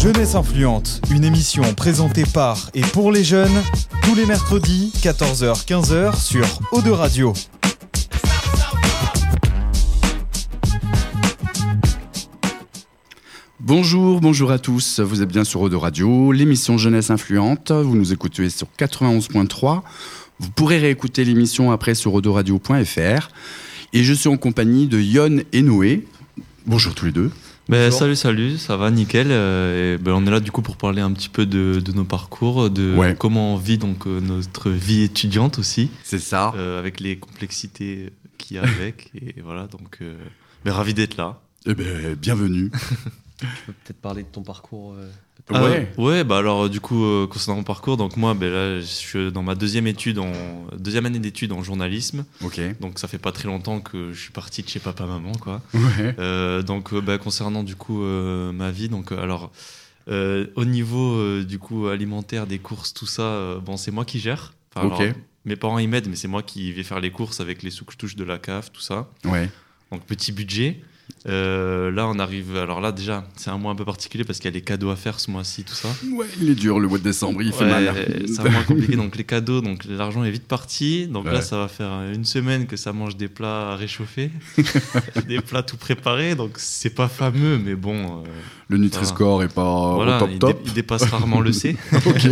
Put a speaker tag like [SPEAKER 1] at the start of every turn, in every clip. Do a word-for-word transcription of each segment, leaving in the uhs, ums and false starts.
[SPEAKER 1] Jeunesse influente, une émission présentée par et pour les jeunes, tous les mercredis, quatorze heures quinze heures sur O deux Radio.
[SPEAKER 2] Bonjour, bonjour à tous, vous êtes bien sur O deux Radio, l'émission Jeunesse influente, vous nous écoutez sur quatre-vingt-onze point trois, vous pourrez réécouter l'émission après sur o deux radio point f r, et je suis en compagnie de Yon et Noé. Bonjour tous les deux.
[SPEAKER 3] Ben, salut, salut, ça va, nickel. Euh, et ben, on est là du coup pour parler un petit peu de, de nos parcours, de ouais. comment on vit donc, euh, notre vie étudiante aussi.
[SPEAKER 2] C'est ça.
[SPEAKER 3] Euh, avec les complexités qu'il y a avec. Et voilà, donc euh, ben, ravi d'être là.
[SPEAKER 2] Eh ben, bienvenue.
[SPEAKER 4] Tu peux peut-être parler de ton parcours euh,
[SPEAKER 3] ah, ouais. ouais, bah alors du coup euh, concernant mon parcours, donc moi, ben là, je suis dans ma deuxième étude, en deuxième année d'études en journalisme.
[SPEAKER 2] Ok.
[SPEAKER 3] Donc ça fait pas très longtemps que je suis parti de chez papa maman, quoi.
[SPEAKER 2] Ouais.
[SPEAKER 3] Euh, donc euh, bah, concernant du coup euh, ma vie, donc alors euh, au niveau euh, du coup alimentaire, des courses, tout ça, euh, bon c'est moi qui gère. Enfin,
[SPEAKER 2] ok.
[SPEAKER 3] Alors, mes parents ils m'aident, mais c'est moi qui vais faire les courses avec les sous que je touche de la C A F, tout ça.
[SPEAKER 2] Ouais.
[SPEAKER 3] Donc petit budget. Euh, là on arrive, alors là déjà c'est un mois un peu particulier parce qu'il y a les cadeaux à faire ce mois-ci, tout ça.
[SPEAKER 2] Ouais, il est dur le mois de décembre, il
[SPEAKER 3] ouais,
[SPEAKER 2] fait mal.
[SPEAKER 3] C'est un mois compliqué, donc les cadeaux, donc l'argent est vite parti, donc
[SPEAKER 2] ouais.
[SPEAKER 3] là ça va faire une semaine que ça mange des plats à réchauffer, des plats tout préparés, donc c'est pas fameux mais bon. Euh,
[SPEAKER 2] le Nutri-Score voilà. est pas
[SPEAKER 3] voilà,
[SPEAKER 2] au top
[SPEAKER 3] il
[SPEAKER 2] top.
[SPEAKER 3] Dé- il dépasse rarement le C.
[SPEAKER 2] Ok.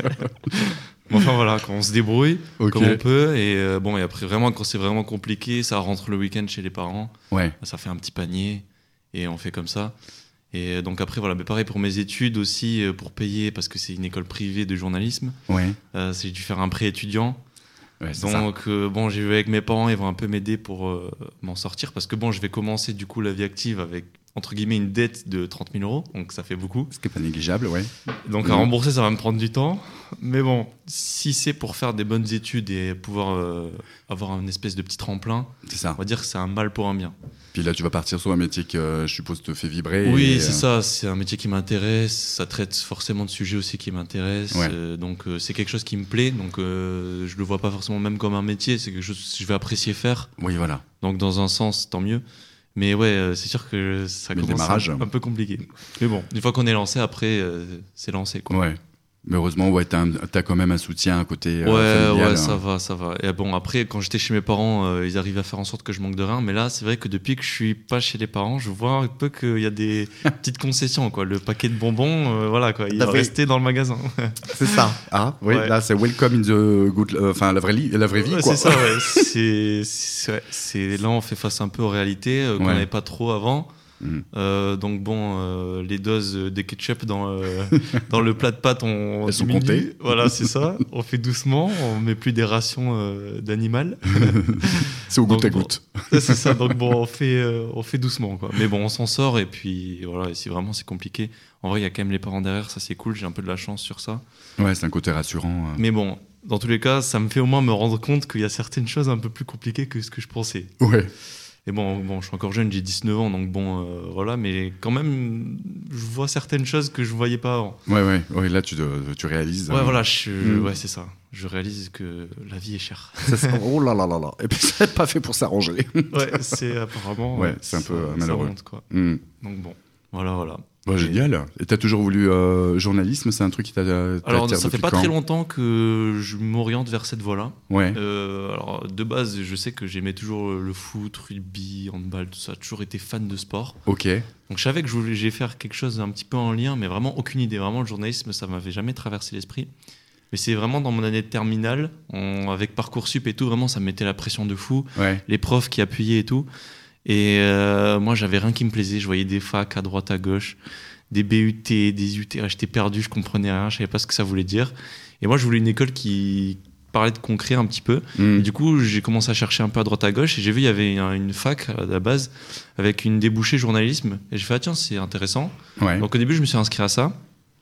[SPEAKER 3] Bon, enfin voilà, quand on se débrouille
[SPEAKER 2] okay.
[SPEAKER 3] comme on peut, et euh, bon et après vraiment quand c'est vraiment compliqué, ça rentre le week-end chez les parents.
[SPEAKER 2] Ouais.
[SPEAKER 3] Ça fait un petit panier. Et on fait comme ça. Et donc après, voilà, mais pareil pour mes études aussi, pour payer, parce que c'est une école privée de journalisme.
[SPEAKER 2] Ouais.
[SPEAKER 3] Euh, j'ai dû faire un prêt étudiant.
[SPEAKER 2] Ouais, c'est
[SPEAKER 3] donc
[SPEAKER 2] ça.
[SPEAKER 3] Euh, bon, j'ai vu avec mes parents, ils vont un peu m'aider pour euh, m'en sortir, parce que bon, je vais commencer du coup la vie active avec entre guillemets une dette de trente mille euros, donc ça fait beaucoup.
[SPEAKER 2] Ce qui n'est pas négligeable, ouais.
[SPEAKER 3] Donc
[SPEAKER 2] mmh.
[SPEAKER 3] à rembourser, ça va me prendre du temps. Mais bon, si c'est pour faire des bonnes études et pouvoir euh, avoir une espèce de petit tremplin,
[SPEAKER 2] c'est ça.
[SPEAKER 3] On va dire que c'est un mal pour un bien.
[SPEAKER 2] Puis là, tu vas partir sur un métier qui, euh, je suppose, te fait vibrer.
[SPEAKER 3] Oui,
[SPEAKER 2] et,
[SPEAKER 3] c'est
[SPEAKER 2] euh...
[SPEAKER 3] ça. C'est un métier qui m'intéresse. Ça traite forcément de sujets aussi qui m'intéressent.
[SPEAKER 2] Ouais.
[SPEAKER 3] Euh, donc, euh, c'est quelque chose qui me plaît. Donc, euh, je le vois pas forcément même comme un métier. C'est quelque chose que je vais apprécier faire.
[SPEAKER 2] Oui, voilà.
[SPEAKER 3] Donc, dans un sens, tant mieux. Mais ouais, euh, c'est sûr que ça
[SPEAKER 2] Mais
[SPEAKER 3] commence
[SPEAKER 2] démarrage.
[SPEAKER 3] un, un peu compliqué. Mais bon, une fois qu'on est lancé, après, euh, c'est lancé, quoi.
[SPEAKER 2] Ouais. Mais heureusement, ouais, t'as, un, t'as quand même un soutien à côté euh,
[SPEAKER 3] ouais,
[SPEAKER 2] familial.
[SPEAKER 3] Ouais,
[SPEAKER 2] hein.
[SPEAKER 3] ça va, ça va. Et bon, après, quand j'étais chez mes parents, euh, ils arrivaient à faire en sorte que je manque de rien. Mais là, c'est vrai que depuis que je suis pas chez les parents, je vois un peu qu'il y a des petites concessions, quoi. Le paquet de bonbons, euh, voilà, quoi. Il est resté dans le magasin.
[SPEAKER 2] C'est ça. Ah, oui, ouais. Là, c'est welcome in the good, enfin, euh, la vraie, li- la vraie vie,
[SPEAKER 3] ouais,
[SPEAKER 2] quoi.
[SPEAKER 3] C'est ça, ouais. c'est, c'est, ouais. c'est, là, on fait face un peu aux réalités euh, qu'on n'avait ouais. pas trop avant. Mmh. Euh, donc bon, euh, les doses de ketchup dans, euh, dans le plat de pâtes, on
[SPEAKER 2] elles sont comptées.
[SPEAKER 3] Voilà, c'est ça. On fait doucement, on met plus des rations euh, d'animal.
[SPEAKER 2] C'est au goutte
[SPEAKER 3] donc,
[SPEAKER 2] à goutte.
[SPEAKER 3] Bon, c'est ça. Donc bon, on fait, euh, on fait doucement, quoi. Mais bon, on s'en sort et puis voilà. Et si vraiment c'est compliqué, en vrai, il y a quand même les parents derrière. Ça c'est cool. J'ai un peu de la chance sur ça.
[SPEAKER 2] Ouais, c'est un côté rassurant.
[SPEAKER 3] Mais bon, dans tous les cas, ça me fait au moins me rendre compte qu'il y a certaines choses un peu plus compliquées que ce que je pensais.
[SPEAKER 2] Ouais.
[SPEAKER 3] Et bon, bon, je suis encore jeune, j'ai dix-neuf ans, donc bon, euh, voilà, mais quand même, je vois certaines choses que je ne voyais pas avant.
[SPEAKER 2] Ouais, ouais, ouais, là, tu, tu réalises.
[SPEAKER 3] Ouais,
[SPEAKER 2] hein.
[SPEAKER 3] voilà, je,
[SPEAKER 2] mmh.
[SPEAKER 3] ouais, c'est ça. Je réalise que la vie est chère.
[SPEAKER 2] Ça, c'est, oh là là là là. Et puis, c'est pas fait pour s'arranger.
[SPEAKER 3] Ouais, c'est apparemment.
[SPEAKER 2] Ouais, c'est un peu
[SPEAKER 3] ça,
[SPEAKER 2] malheureux.
[SPEAKER 3] Ça monte, quoi.
[SPEAKER 2] Mmh.
[SPEAKER 3] Donc bon, voilà, voilà.
[SPEAKER 2] Bah, génial. Et t'as toujours voulu euh, journalisme, c'est un truc qui t'a.
[SPEAKER 3] Alors ça fait pas
[SPEAKER 2] quand
[SPEAKER 3] très longtemps que je m'oriente vers cette voie-là.
[SPEAKER 2] Ouais.
[SPEAKER 3] Euh, alors de base, je sais que j'aimais toujours le foot, rugby, handball, tout ça. Toujours été fan de sport.
[SPEAKER 2] Ok.
[SPEAKER 3] Donc je savais que je voulais j'ai faire quelque chose un petit peu en lien, mais vraiment aucune idée. Vraiment le journalisme, ça m'avait jamais traversé l'esprit. Mais c'est vraiment dans mon année de terminale, on, avec Parcoursup et tout, vraiment ça me mettait la pression de fou.
[SPEAKER 2] Ouais.
[SPEAKER 3] Les profs qui appuyaient et tout. Et euh, moi, j'avais rien qui me plaisait. Je voyais des facs à droite, à gauche, des B U T, des U T. J'étais perdu, je comprenais rien, je savais pas ce que ça voulait dire. Et moi, je voulais une école qui parlait de concret un petit peu. Mmh. Et du coup, j'ai commencé à chercher un peu à droite, à gauche. Et j'ai vu, il y avait une fac à la base avec une débouchée journalisme. Et j'ai fait, ah tiens, c'est intéressant.
[SPEAKER 2] Ouais.
[SPEAKER 3] Donc au début, je me suis inscrit à ça.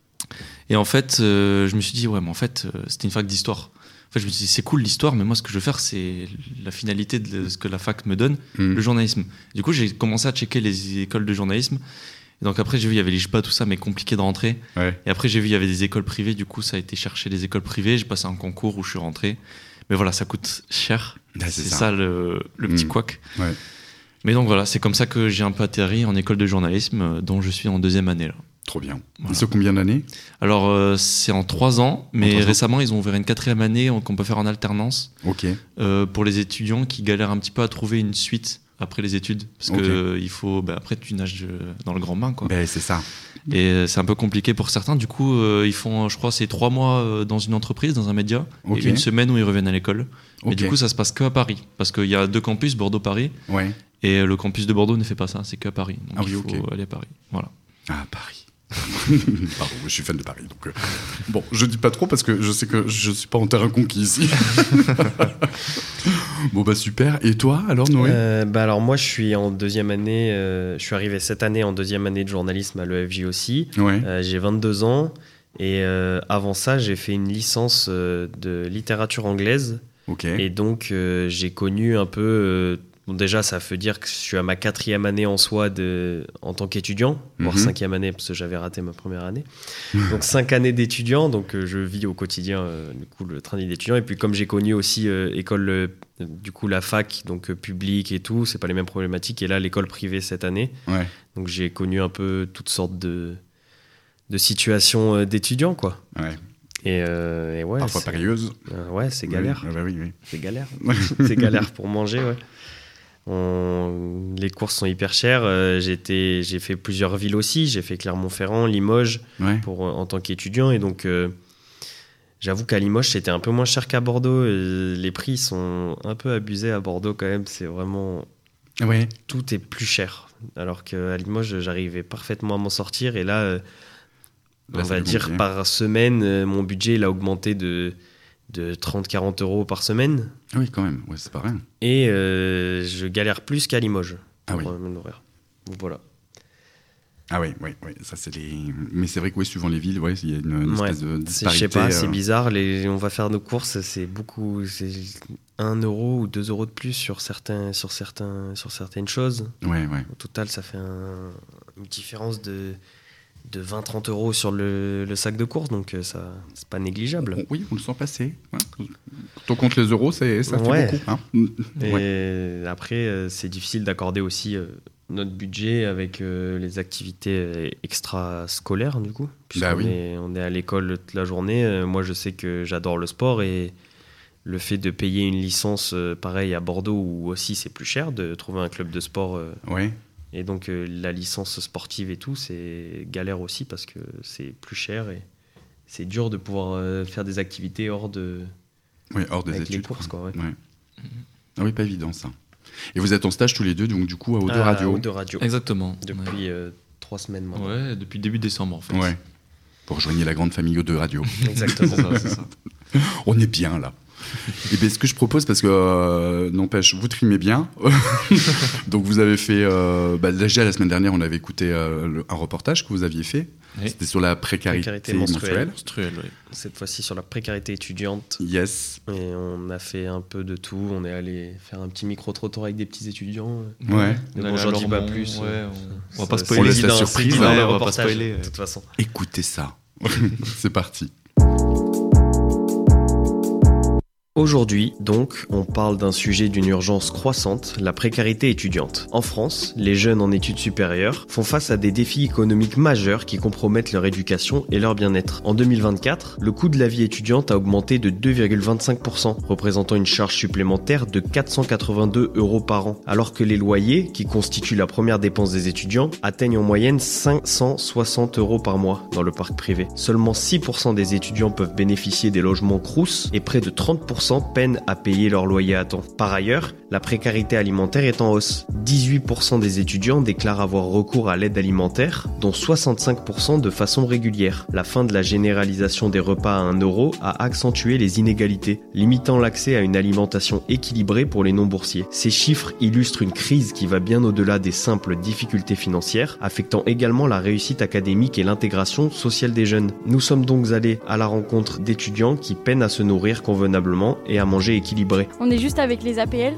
[SPEAKER 3] Et en fait, euh, je me suis dit, ouais, mais en fait, euh, c'était une fac d'histoire. En fait, je me suis dit, c'est cool l'histoire, mais moi, ce que je veux faire, c'est la finalité de ce que la fac me donne, mmh. le journalisme. Du coup, j'ai commencé à checker les écoles de journalisme. Et donc après, j'ai vu, il y avait l'I J P A, tout ça, mais compliqué de rentrer.
[SPEAKER 2] Ouais.
[SPEAKER 3] Et après, j'ai vu, il y avait des écoles privées. Du coup, ça a été chercher les écoles privées. J'ai passé un concours où je suis rentré. Mais voilà, ça coûte cher.
[SPEAKER 2] Ah, c'est,
[SPEAKER 3] c'est
[SPEAKER 2] ça,
[SPEAKER 3] ça le, le petit
[SPEAKER 2] mmh.
[SPEAKER 3] couac.
[SPEAKER 2] Ouais.
[SPEAKER 3] Mais donc voilà, c'est comme ça que j'ai un peu atterri en école de journalisme, dont je suis en deuxième année là.
[SPEAKER 2] Trop bien.
[SPEAKER 3] Voilà.
[SPEAKER 2] Et sur combien d'années ?
[SPEAKER 3] Alors, euh, c'est en trois ans, mais
[SPEAKER 2] trois ans.
[SPEAKER 3] récemment, ils ont ouvert une quatrième année qu'on peut faire en alternance
[SPEAKER 2] Ok.
[SPEAKER 3] euh, pour les étudiants qui galèrent un petit peu à trouver une suite après les études. Parce
[SPEAKER 2] Ok.
[SPEAKER 3] que euh, il faut, bah, après, tu nages euh, dans le grand bain, quoi.
[SPEAKER 2] Ben, c'est ça.
[SPEAKER 3] Et euh, c'est un peu compliqué pour certains. Du coup, euh, ils font, je crois, c'est trois mois euh, dans une entreprise, dans un média,
[SPEAKER 2] Ok.
[SPEAKER 3] et une semaine où ils reviennent à l'école.
[SPEAKER 2] Ok.
[SPEAKER 3] Et du coup, ça se passe que à Paris. Parce qu'il y a deux campus, Bordeaux-Paris,
[SPEAKER 2] Ouais.
[SPEAKER 3] et le campus de Bordeaux ne fait pas ça, c'est que à Paris. Donc
[SPEAKER 2] Ah oui,
[SPEAKER 3] il faut
[SPEAKER 2] ok.
[SPEAKER 3] aller à Paris. Voilà.
[SPEAKER 2] Ah, Paris. Pardon, je suis fan de Paris. Donc, euh, bon, je dis pas trop parce que je sais que je suis pas en terrain conquis ici. Bon, bah super. Et toi, alors, Noé ?
[SPEAKER 4] Euh, bah alors moi je suis en deuxième année, euh, je suis arrivé cette année en deuxième année de journalisme à l'E F J aussi.
[SPEAKER 2] Ouais.
[SPEAKER 4] Euh, j'ai vingt-deux ans et euh, avant ça j'ai fait une licence euh, de littérature anglaise
[SPEAKER 2] Ok.
[SPEAKER 4] et donc euh, j'ai connu un peu, euh, bon, déjà ça veut dire que je suis à ma quatrième année en soi de, en tant qu'étudiant, voire
[SPEAKER 2] Mhm.
[SPEAKER 4] cinquième année parce que j'avais raté ma première année. Donc cinq années d'étudiant, donc euh, je vis au quotidien euh, du coup le train de vie d'étudiant et puis comme j'ai connu aussi euh, école euh, du coup la fac donc euh, publique et tout, c'est pas les mêmes problématiques et là l'école privée cette année.
[SPEAKER 2] Ouais.
[SPEAKER 4] Donc j'ai connu un peu toutes sortes de de situations euh, d'étudiants quoi.
[SPEAKER 2] Ouais.
[SPEAKER 4] Et, euh, et ouais,
[SPEAKER 2] Parfois
[SPEAKER 4] c'est-
[SPEAKER 2] périlleuse.
[SPEAKER 4] euh, ouais, c'est galère,
[SPEAKER 2] Oui, ah bah oui, oui.
[SPEAKER 4] c'est galère, c'est galère pour manger ouais. On- Les courses sont hyper chères. Euh, j'étais, j'ai fait plusieurs villes aussi. J'ai fait Clermont-Ferrand, Limoges
[SPEAKER 2] Ouais.
[SPEAKER 4] pour, en tant qu'étudiant. Et donc, euh, j'avoue qu'à Limoges, c'était un peu moins cher qu'à Bordeaux. Et les prix sont un peu abusés à Bordeaux quand même. C'est vraiment...
[SPEAKER 2] Ouais.
[SPEAKER 4] Tout est plus cher. Alors qu'à Limoges, j'arrivais parfaitement à m'en sortir. Et là, euh,
[SPEAKER 2] Là,
[SPEAKER 4] on
[SPEAKER 2] c'est
[SPEAKER 4] va
[SPEAKER 2] plus
[SPEAKER 4] dire
[SPEAKER 2] compliqué.
[SPEAKER 4] par semaine, euh, mon budget il a augmenté de, de trente à quarante euros par semaine.
[SPEAKER 2] Ah oui, quand même. Ouais, c'est pas rien.
[SPEAKER 4] Et euh, je galère plus qu'à Limoges
[SPEAKER 2] Ah
[SPEAKER 4] pour
[SPEAKER 2] oui.
[SPEAKER 4] euh, me nourrir. Donc voilà.
[SPEAKER 2] Ah oui, oui, oui. Ça, c'est les... Mais c'est vrai que, ouais, suivant les villes, ouais, il y a une, une
[SPEAKER 4] Ouais.
[SPEAKER 2] espèce de
[SPEAKER 4] C'est- Je
[SPEAKER 2] disparité.
[SPEAKER 4] sais pas, c'est
[SPEAKER 2] euh,
[SPEAKER 4] bizarre. Les, on va faire nos courses, c'est beaucoup, c'est un euro ou deux euros de plus sur certains, sur certains, sur certaines choses.
[SPEAKER 2] Ouais, ouais.
[SPEAKER 4] Au total, ça fait un- une différence de de vingt à trente euros sur le, le sac de course, donc euh, ça, c'est pas négligeable.
[SPEAKER 2] On- oui, on le sent passer. Ouais. Quand on compte les euros, c'est, ça
[SPEAKER 4] Ouais.
[SPEAKER 2] fait beaucoup. Hein.
[SPEAKER 4] Et
[SPEAKER 2] Ouais.
[SPEAKER 4] après, euh, c'est difficile d'accorder aussi euh, notre budget avec euh, les activités euh, extrascolaires, du coup. Puisqu'on
[SPEAKER 2] Bah oui.
[SPEAKER 4] est, on est à l'école toute la journée. Euh, moi, je sais que j'adore le sport et le fait de payer une licence euh, pareil à Bordeaux, où aussi c'est plus cher de trouver un club de sport. euh,
[SPEAKER 2] Ouais.
[SPEAKER 4] et donc, euh, la licence sportive et tout, c'est galère aussi parce que c'est plus cher et c'est dur de pouvoir euh, faire des activités hors de.
[SPEAKER 2] Oui, hors des
[SPEAKER 4] Avec les
[SPEAKER 2] études.
[SPEAKER 4] courses, quoi, ouais.
[SPEAKER 2] Ouais. Ah oui, pas évident, ça. Et vous êtes en stage tous les deux, donc du coup, à Eau de
[SPEAKER 4] Ah,
[SPEAKER 2] Radio.
[SPEAKER 4] de radio.
[SPEAKER 3] Exactement.
[SPEAKER 4] Depuis euh, trois semaines maintenant.
[SPEAKER 3] Ouais, Ouais, depuis début décembre en fait.
[SPEAKER 2] Ouais. Pour rejoindre la grande famille Eau de Radio.
[SPEAKER 4] Exactement.
[SPEAKER 3] C'est ça, c'est ça.
[SPEAKER 2] On est bien, là. Et bien, ce que je propose, parce que, euh, n'empêche, vous trimez bien. Donc, vous avez fait. Euh, bah, déjà, la semaine dernière, on avait écouté euh, le- un reportage que vous aviez fait.
[SPEAKER 3] Oui.
[SPEAKER 2] C'était sur la précarité,
[SPEAKER 4] Précarité
[SPEAKER 2] menstruelle.
[SPEAKER 4] menstruelle.
[SPEAKER 3] Menstruel, ouais.
[SPEAKER 4] Cette fois-ci sur la précarité étudiante.
[SPEAKER 2] Yes.
[SPEAKER 4] Et on a fait un peu de tout. On est allé faire un petit micro-trottoir avec des petits étudiants.
[SPEAKER 2] Ouais.
[SPEAKER 4] Mais
[SPEAKER 3] On
[SPEAKER 4] bon,
[SPEAKER 3] allait
[SPEAKER 4] j'en
[SPEAKER 3] à
[SPEAKER 4] dis pas
[SPEAKER 3] Lormont,
[SPEAKER 4] plus.
[SPEAKER 3] ouais,
[SPEAKER 4] euh,
[SPEAKER 3] on... on va pas
[SPEAKER 4] Ça,
[SPEAKER 3] spoiler.
[SPEAKER 2] laisse la
[SPEAKER 4] c'est évident,
[SPEAKER 2] surprise,
[SPEAKER 4] c'est évident
[SPEAKER 3] hein,
[SPEAKER 4] dans le
[SPEAKER 3] on va pas
[SPEAKER 4] reportage,
[SPEAKER 3] spoiler, ouais.
[SPEAKER 4] de toute façon.
[SPEAKER 2] Écoutez ça. C'est parti.
[SPEAKER 4] Aujourd'hui, donc, on parle d'un sujet d'une urgence croissante, la précarité étudiante. En France, les jeunes en études supérieures font face à des défis économiques majeurs qui compromettent leur éducation et leur bien-être. En deux mille vingt-quatre, le coût de la vie étudiante a augmenté de deux virgule vingt-cinq pour cent, représentant une charge supplémentaire de quatre cent quatre-vingt-deux euros par an, alors que les loyers, qui constituent la première dépense des étudiants, atteignent en moyenne cinq cent soixante euros par mois dans le parc privé. Seulement six pour cent des étudiants peuvent bénéficier des logements Crous et près de trente pour cent peinent à payer leur loyer à temps. Par ailleurs, la précarité alimentaire est en hausse. dix-huit pour cent des étudiants déclarent avoir recours à l'aide alimentaire, dont soixante-cinq pour cent de façon régulière. La fin de la généralisation des repas à un euro a accentué les inégalités, limitant l'accès à une alimentation équilibrée pour les non-boursiers. Ces chiffres illustrent une crise qui va bien au-delà des simples difficultés financières, affectant également la réussite académique et l'intégration sociale des jeunes. Nous sommes donc allés à la rencontre d'étudiants qui peinent à se nourrir convenablement et à manger équilibré.
[SPEAKER 5] On est juste avec les A P L, donc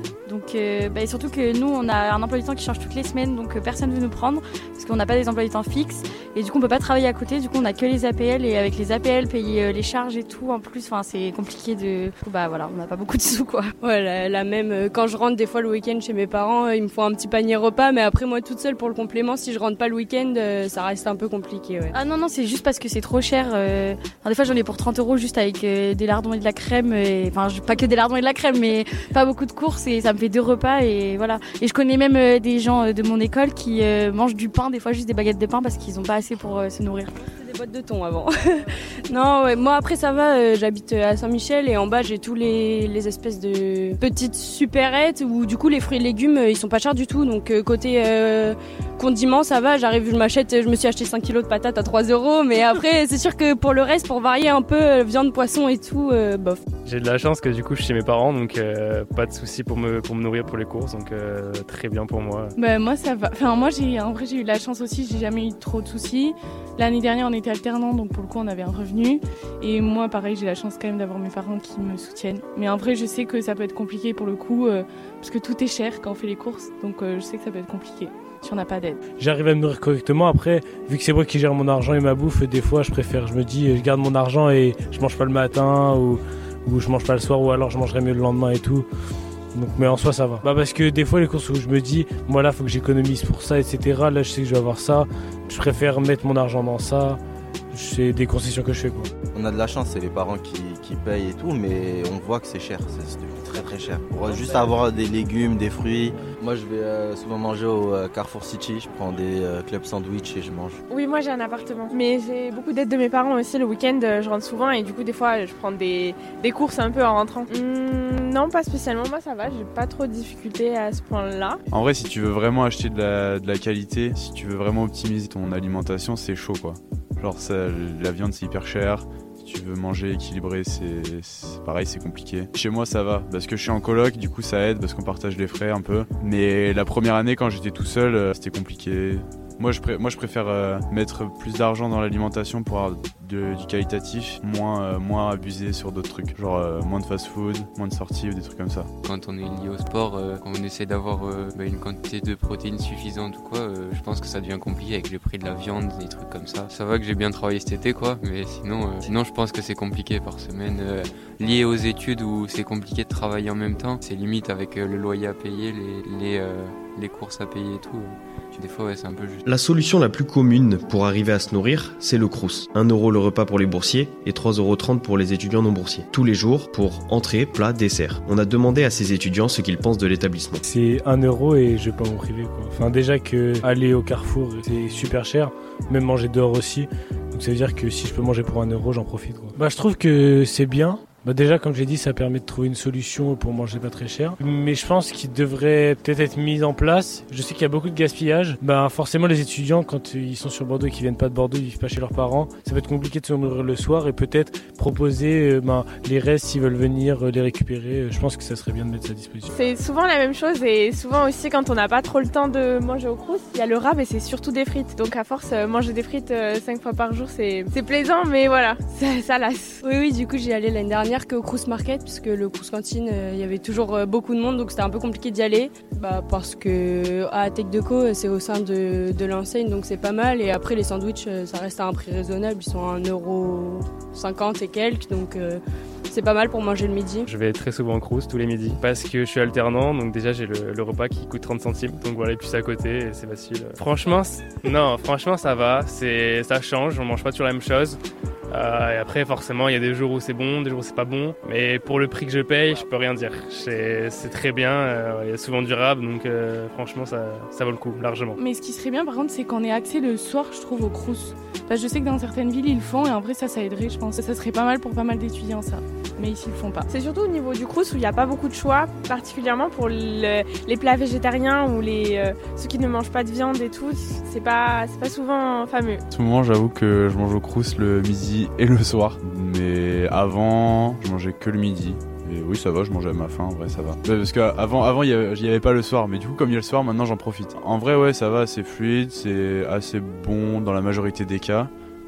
[SPEAKER 5] que, bah, surtout que nous, on a un emploi du temps qui change toutes les semaines, donc euh, personne ne veut nous prendre parce qu'on n'a pas des emplois du temps fixes. Et du coup, on peut pas travailler à côté. Du coup, on a que les A P L et avec les A P L, payer euh, les charges et tout en plus. Enfin, c'est compliqué de. Bah voilà, on n'a pas beaucoup de sous quoi.
[SPEAKER 6] Ouais, la, la même. Euh, quand je rentre des fois le week-end chez mes parents, euh, ils me font un petit panier repas, mais après moi toute seule pour le complément, si je rentre pas le week-end, euh, ça reste un peu compliqué. Ouais.
[SPEAKER 5] Ah non non, c'est juste parce que c'est trop cher. Euh... Enfin, des fois, j'en ai pour trente euros juste avec euh, des lardons et de la crème. Et... Enfin, pas que des lardons et de la crème, mais pas beaucoup de courses et ça me fait deux repas et voilà. Et je connais même euh, des gens euh, de mon école qui euh, mangent du pain, des fois juste des baguettes de pain parce qu'ils ont pas assez pour euh, se nourrir.
[SPEAKER 6] C'est des boîtes de thon avant. Non, ouais, moi après ça va, euh, j'habite à Saint-Michel et en bas j'ai tous les, les espèces de petites supérettes où du coup les fruits et légumes euh, ils sont pas chers du tout. Donc euh, côté euh, condiments ça va, j'arrive, je m'achète, je me suis acheté cinq kilos de patates à trois euros. Mais après c'est sûr que pour le reste, pour varier un peu, euh, viande, poisson et tout, euh, bof.
[SPEAKER 7] J'ai de la chance que du coup je suis chez mes parents, donc euh, pas de soucis pour me, pour me nourrir pour les courses, donc euh, très bien pour moi.
[SPEAKER 8] Bah, moi ça va, enfin moi j'ai, en vrai j'ai eu de la chance aussi, j'ai jamais eu trop de soucis. L'année dernière on était alternants donc pour le coup on avait un revenu et moi pareil j'ai la chance quand même d'avoir mes parents qui me soutiennent. Mais en vrai je sais que ça peut être compliqué pour le coup euh, parce que tout est cher quand on fait les courses, donc euh, je sais que ça peut être compliqué si on n'a pas d'aide.
[SPEAKER 7] J'arrive à me nourrir correctement, après vu que c'est moi qui gère mon argent et ma bouffe, des fois je préfère, je me dis je garde mon argent et je mange pas le matin ou, ou je mange pas le soir ou alors je mangerai mieux le lendemain et tout. Donc, mais en soi ça va. Bah parce que des fois les courses où je me dis moi là faut que j'économise pour ça, et cetera. Là je sais que je vais avoir ça, je préfère mettre mon argent dans ça. C'est des concessions que je fais quoi.
[SPEAKER 9] On a de la chance, c'est les parents qui, qui payent et tout, mais on voit que c'est cher, c'est, c'est très très cher. Pour juste avoir des légumes, des fruits. Moi je vais euh, souvent manger au euh, Carrefour City, je prends des euh, clubs sandwich et je mange.
[SPEAKER 6] Oui, moi j'ai un appartement, mais j'ai beaucoup d'aide de mes parents aussi. Le week-end je rentre souvent et du coup des fois je prends des, des courses un peu en rentrant. Mmh, non, pas spécialement, moi ça va, j'ai pas trop de difficultés à ce point-là.
[SPEAKER 10] En vrai, si tu veux vraiment acheter de la, de la qualité, si tu veux vraiment optimiser ton alimentation, c'est chaud quoi. Genre ça, la viande c'est hyper cher, si tu veux manger équilibré c'est, c'est pareil, c'est compliqué. Chez moi ça va, parce que je suis en coloc, du coup ça aide, parce qu'on partage les frais un peu. Mais la première année quand j'étais tout seul, euh, c'était compliqué. Moi je, pré- moi je préfère euh, mettre plus d'argent dans l'alimentation pour avoir de, du qualitatif, moins, euh, moins abuser sur d'autres trucs, genre euh, moins de fast-food, moins de sorties ou des trucs comme ça.
[SPEAKER 11] Quand on est lié au sport, euh, quand on essaie d'avoir euh, bah, une quantité de protéines suffisante ou quoi, euh, je pense que ça devient compliqué avec le prix de la viande, des trucs comme ça. Ça va que j'ai bien travaillé cet été quoi, mais sinon, euh, sinon je pense que c'est compliqué par semaine. Euh, lié aux études où c'est compliqué de travailler en même temps, c'est limite avec euh, le loyer à payer, les, les, euh, les courses à payer et tout. Euh, des fois ouais, c'est un peu juste.
[SPEAKER 4] La solution la plus commune pour arriver à se nourrir, c'est le crous. un euro le repas pour les boursiers et trois euros trente pour les étudiants non boursiers. Tous les jours pour entrée, plat, dessert. On a demandé à ces étudiants ce qu'ils pensent de l'établissement.
[SPEAKER 7] C'est un euro et je vais pas m'en priver quoi. Enfin déjà que aller au Carrefour c'est super cher, même manger dehors aussi. Donc ça veut dire que si je peux manger pour un euro, j'en profite quoi. Bah je trouve que c'est bien. Bah déjà, comme j'ai dit, ça permet de trouver une solution pour manger pas très cher. Mais je pense qu'il devrait peut-être être mis en place. Je sais qu'il y a beaucoup de gaspillage. Bah forcément, les étudiants, quand ils sont sur Bordeaux et qu'ils viennent pas de Bordeaux, ils vivent pas chez leurs parents, ça va être compliqué de se nourrir le soir et peut-être proposer euh, bah, les restes s'ils veulent venir euh, les récupérer. Je pense que ça serait bien de mettre ça à disposition.
[SPEAKER 6] C'est souvent la même chose et souvent aussi quand on n'a pas trop le temps de manger au crous, il y a le rab et c'est surtout des frites. Donc à force, euh, manger des frites euh, cinq fois par jour, c'est, c'est plaisant, mais voilà, ça, ça lasse.
[SPEAKER 8] Oui, oui, du coup, j'y allais l'année dernière qu'au Crous Market, puisque le Crous Cantine, il euh, y avait toujours euh, beaucoup de monde, donc c'était un peu compliqué d'y aller. Bah, parce que à Tech Deco, c'est au sein de, de l'enseigne, donc c'est pas mal. Et après, les sandwichs, ça reste à un prix raisonnable, ils sont à un euro cinquante et quelques, donc euh, c'est pas mal pour manger le midi.
[SPEAKER 7] Je vais très souvent au Crous tous les midis, parce que je suis alternant, donc déjà j'ai le, le repas qui coûte trente centimes, donc voilà, et puis c'est à côté, et c'est facile. Franchement, non, franchement ça va, c'est, ça change, on mange pas toujours la même chose. Euh, et après forcément il y a des jours où c'est bon, des jours où c'est pas bon, mais pour le prix que je paye je peux rien dire, c'est, c'est très bien, euh, il y a souvent du rab donc euh, franchement ça, ça vaut le coup largement.
[SPEAKER 8] Mais ce qui serait bien par contre c'est qu'on ait accès le soir je trouve au Crous. Là, je sais que dans certaines villes ils le font et en vrai ça ça aiderait je pense, ça serait pas mal pour pas mal d'étudiants ça, mais ici ils le font pas.
[SPEAKER 6] C'est surtout au niveau du Crous où il n'y a pas beaucoup de choix, particulièrement pour le, les plats végétariens ou les, euh, ceux qui ne mangent pas de viande et tout, c'est pas, c'est pas souvent fameux.
[SPEAKER 10] En ce moment j'avoue que je mange au Crous le midi et le soir, mais avant je mangeais que le midi. Et oui ça va, je mangeais à ma faim, en vrai ça va. Ouais, parce qu'avant avant, il n'y avait pas le soir, mais du coup comme il y a le soir maintenant j'en profite. En vrai ouais ça va, c'est fluide, c'est assez bon dans la majorité des cas.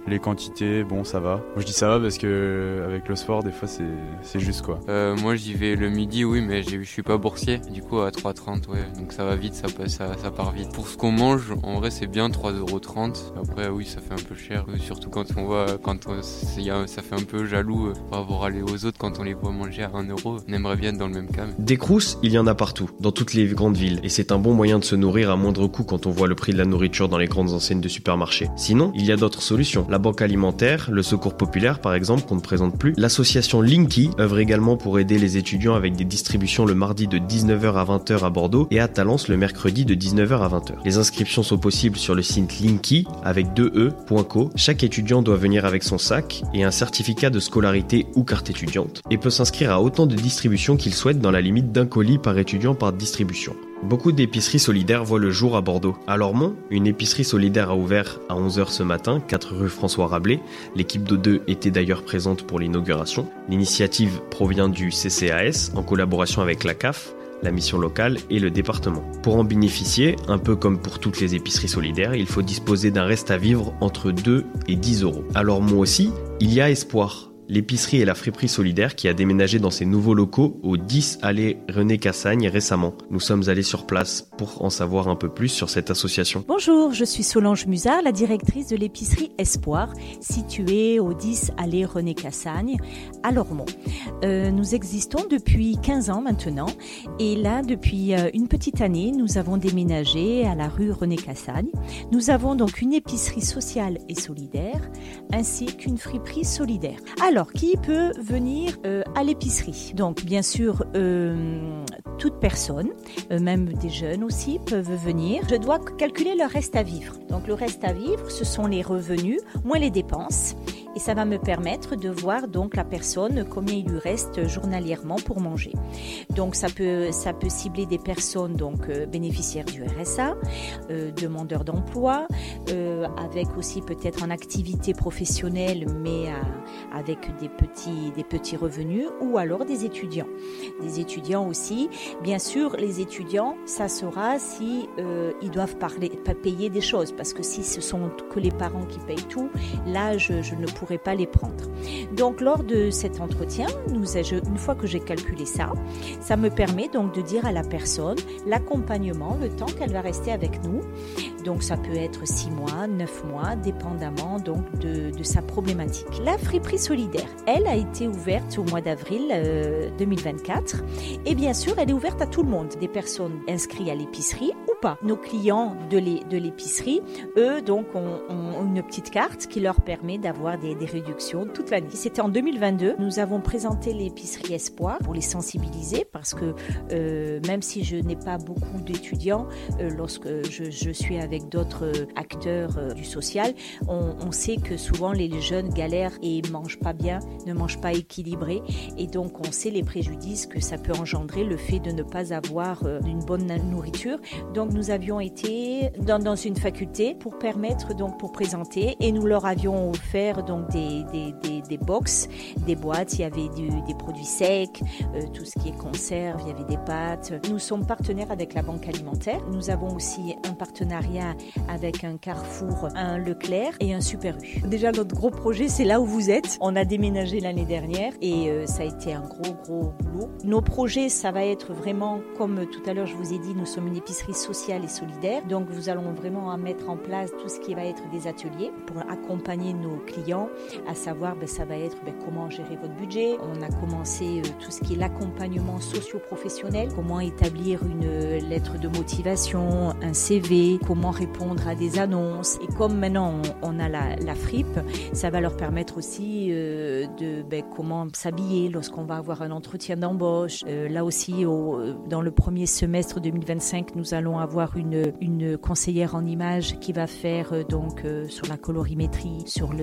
[SPEAKER 10] Les quantités, bon, ça va. Moi, je dis ça va parce que avec le sport, des fois, c'est, c'est juste quoi.
[SPEAKER 11] Euh, moi, j'y vais le midi, oui, mais je suis pas boursier. Du coup, à trois trente, ouais. Donc ça va vite, ça, ça, ça part vite. Pour ce qu'on mange, en vrai, c'est bien, trois euros trente. Après, oui, ça fait un peu cher. Surtout quand on voit, quand on, y a, ça fait un peu jaloux par rapport à les, aux autres quand on les voit manger à un euro. On aimerait bien être dans le même cas. Mais...
[SPEAKER 4] Des crousses, il y en a partout, dans toutes les grandes villes. Et c'est un bon moyen de se nourrir à moindre coût quand on voit le prix de la nourriture dans les grandes enseignes de supermarchés. Sinon, il y a d'autres solutions. La banque alimentaire, le secours populaire par exemple, qu'on ne présente plus. L'association Linky œuvre également pour aider les étudiants avec des distributions le mardi de dix-neuf heures à vingt heures à Bordeaux et à Talence le mercredi de dix-neuf heures à vingt heures. Les inscriptions sont possibles sur le site linky avec deux e point co. Chaque étudiant doit venir avec son sac et un certificat de scolarité ou carte étudiante et peut s'inscrire à autant de distributions qu'il souhaite dans la limite d'un colis par étudiant par distribution. Beaucoup d'épiceries solidaires voient le jour à Bordeaux. À Lormont, une épicerie solidaire a ouvert à onze heures ce matin, quatre rue François Rabelais. L'équipe d'O deux était d'ailleurs présente pour l'inauguration. L'initiative provient du C C A S en collaboration avec la C A F, la mission locale et le département. Pour en bénéficier, un peu comme pour toutes les épiceries solidaires, il faut disposer d'un reste à vivre entre deux et dix euros. À Lormont aussi, il y a espoir. L'épicerie et la friperie solidaire qui a déménagé dans ses nouveaux locaux au dix allée René Cassagne récemment. Nous sommes allés sur place pour en savoir un peu plus sur cette association.
[SPEAKER 12] Bonjour, je suis Solange Musard, la directrice de l'épicerie Espoir, située au dix allée René Cassagne à Lormont. Euh, nous existons depuis quinze ans maintenant et là, depuis euh, une petite année, nous avons déménagé à la rue René Cassagne. Nous avons donc une épicerie sociale et solidaire ainsi qu'une friperie solidaire. Alors, Alors, qui peut venir euh, à l'épicerie ? Donc, bien sûr, euh, toute personne, euh, même des jeunes aussi, peuvent venir. Je dois calculer leur reste à vivre. Donc, le reste à vivre, ce sont les revenus moins les dépenses. Et ça va me permettre de voir donc la personne combien il lui reste journalièrement pour manger. Donc ça peut ça peut cibler des personnes donc euh, bénéficiaires du R S A, euh, demandeurs d'emploi, euh, avec aussi peut-être en activité professionnelle mais à, avec des petits des petits revenus, ou alors des étudiants. Des étudiants aussi. Bien sûr, les étudiants, ça sera si euh, ils doivent parler, payer des choses, parce que si ce sont que les parents qui payent tout, là je, je ne pourrais pas les prendre. Donc lors de cet entretien, nous, je, une fois que j'ai calculé ça, ça me permet donc de dire à la personne l'accompagnement, le temps qu'elle va rester avec nous. Donc ça peut être six mois, neuf mois, dépendamment donc de, de sa problématique. La friperie solidaire, elle a été ouverte au mois d'avril euh, deux mille vingt-quatre et bien sûr elle est ouverte à tout le monde, des personnes inscrites à l'épicerie ou pas. Nos clients de, l'é, de l'épicerie, eux donc ont, ont une petite carte qui leur permet d'avoir des, des réductions toute l'année. C'était en deux mille vingt-deux, nous avons présenté l'épicerie Espoir pour les sensibiliser parce que euh, même si je n'ai pas beaucoup d'étudiants, euh, lorsque je, je suis avec d'autres acteurs euh, du social, on, on sait que souvent les jeunes galèrent et mangent pas bien, ne mangent pas équilibré, et donc on sait les préjudices que ça peut engendrer, le fait de ne pas avoir euh, une bonne nourriture. Donc nous avions été dans, dans une faculté pour permettre donc pour présenter, et nous leur avions offert donc des des des, des box, des boîtes. Il y avait du, des produits secs, euh, tout ce qui est conserve, il y avait des pâtes. Nous sommes partenaires avec la Banque alimentaire. Nous avons aussi un partenariat avec un Carrefour, un Leclerc et un Super U. Déjà, notre gros projet, c'est là où vous êtes. On a déménagé l'année dernière et euh, ça a été un gros, gros boulot. Nos projets, ça va être vraiment, comme tout à l'heure je vous ai dit, nous sommes une épicerie sociale et solidaire. Donc, nous allons vraiment mettre en place tout ce qui va être des ateliers pour accompagner nos clients, à savoir, ben, ça va être ben, comment gérer votre budget. On a commencé euh, tout ce qui est l'accompagnement socio-professionnel, comment établir une lettre de motivation, un C V, comment répondre à des annonces. Et comme maintenant on, on a la, la fripe, ça va leur permettre aussi euh, de ben, comment s'habiller lorsqu'on va avoir un entretien d'embauche. Euh, là aussi, au, dans le premier semestre deux mille vingt-cinq, nous allons avoir une, une conseillère en images qui va faire euh, donc euh, sur la colorimétrie, sur le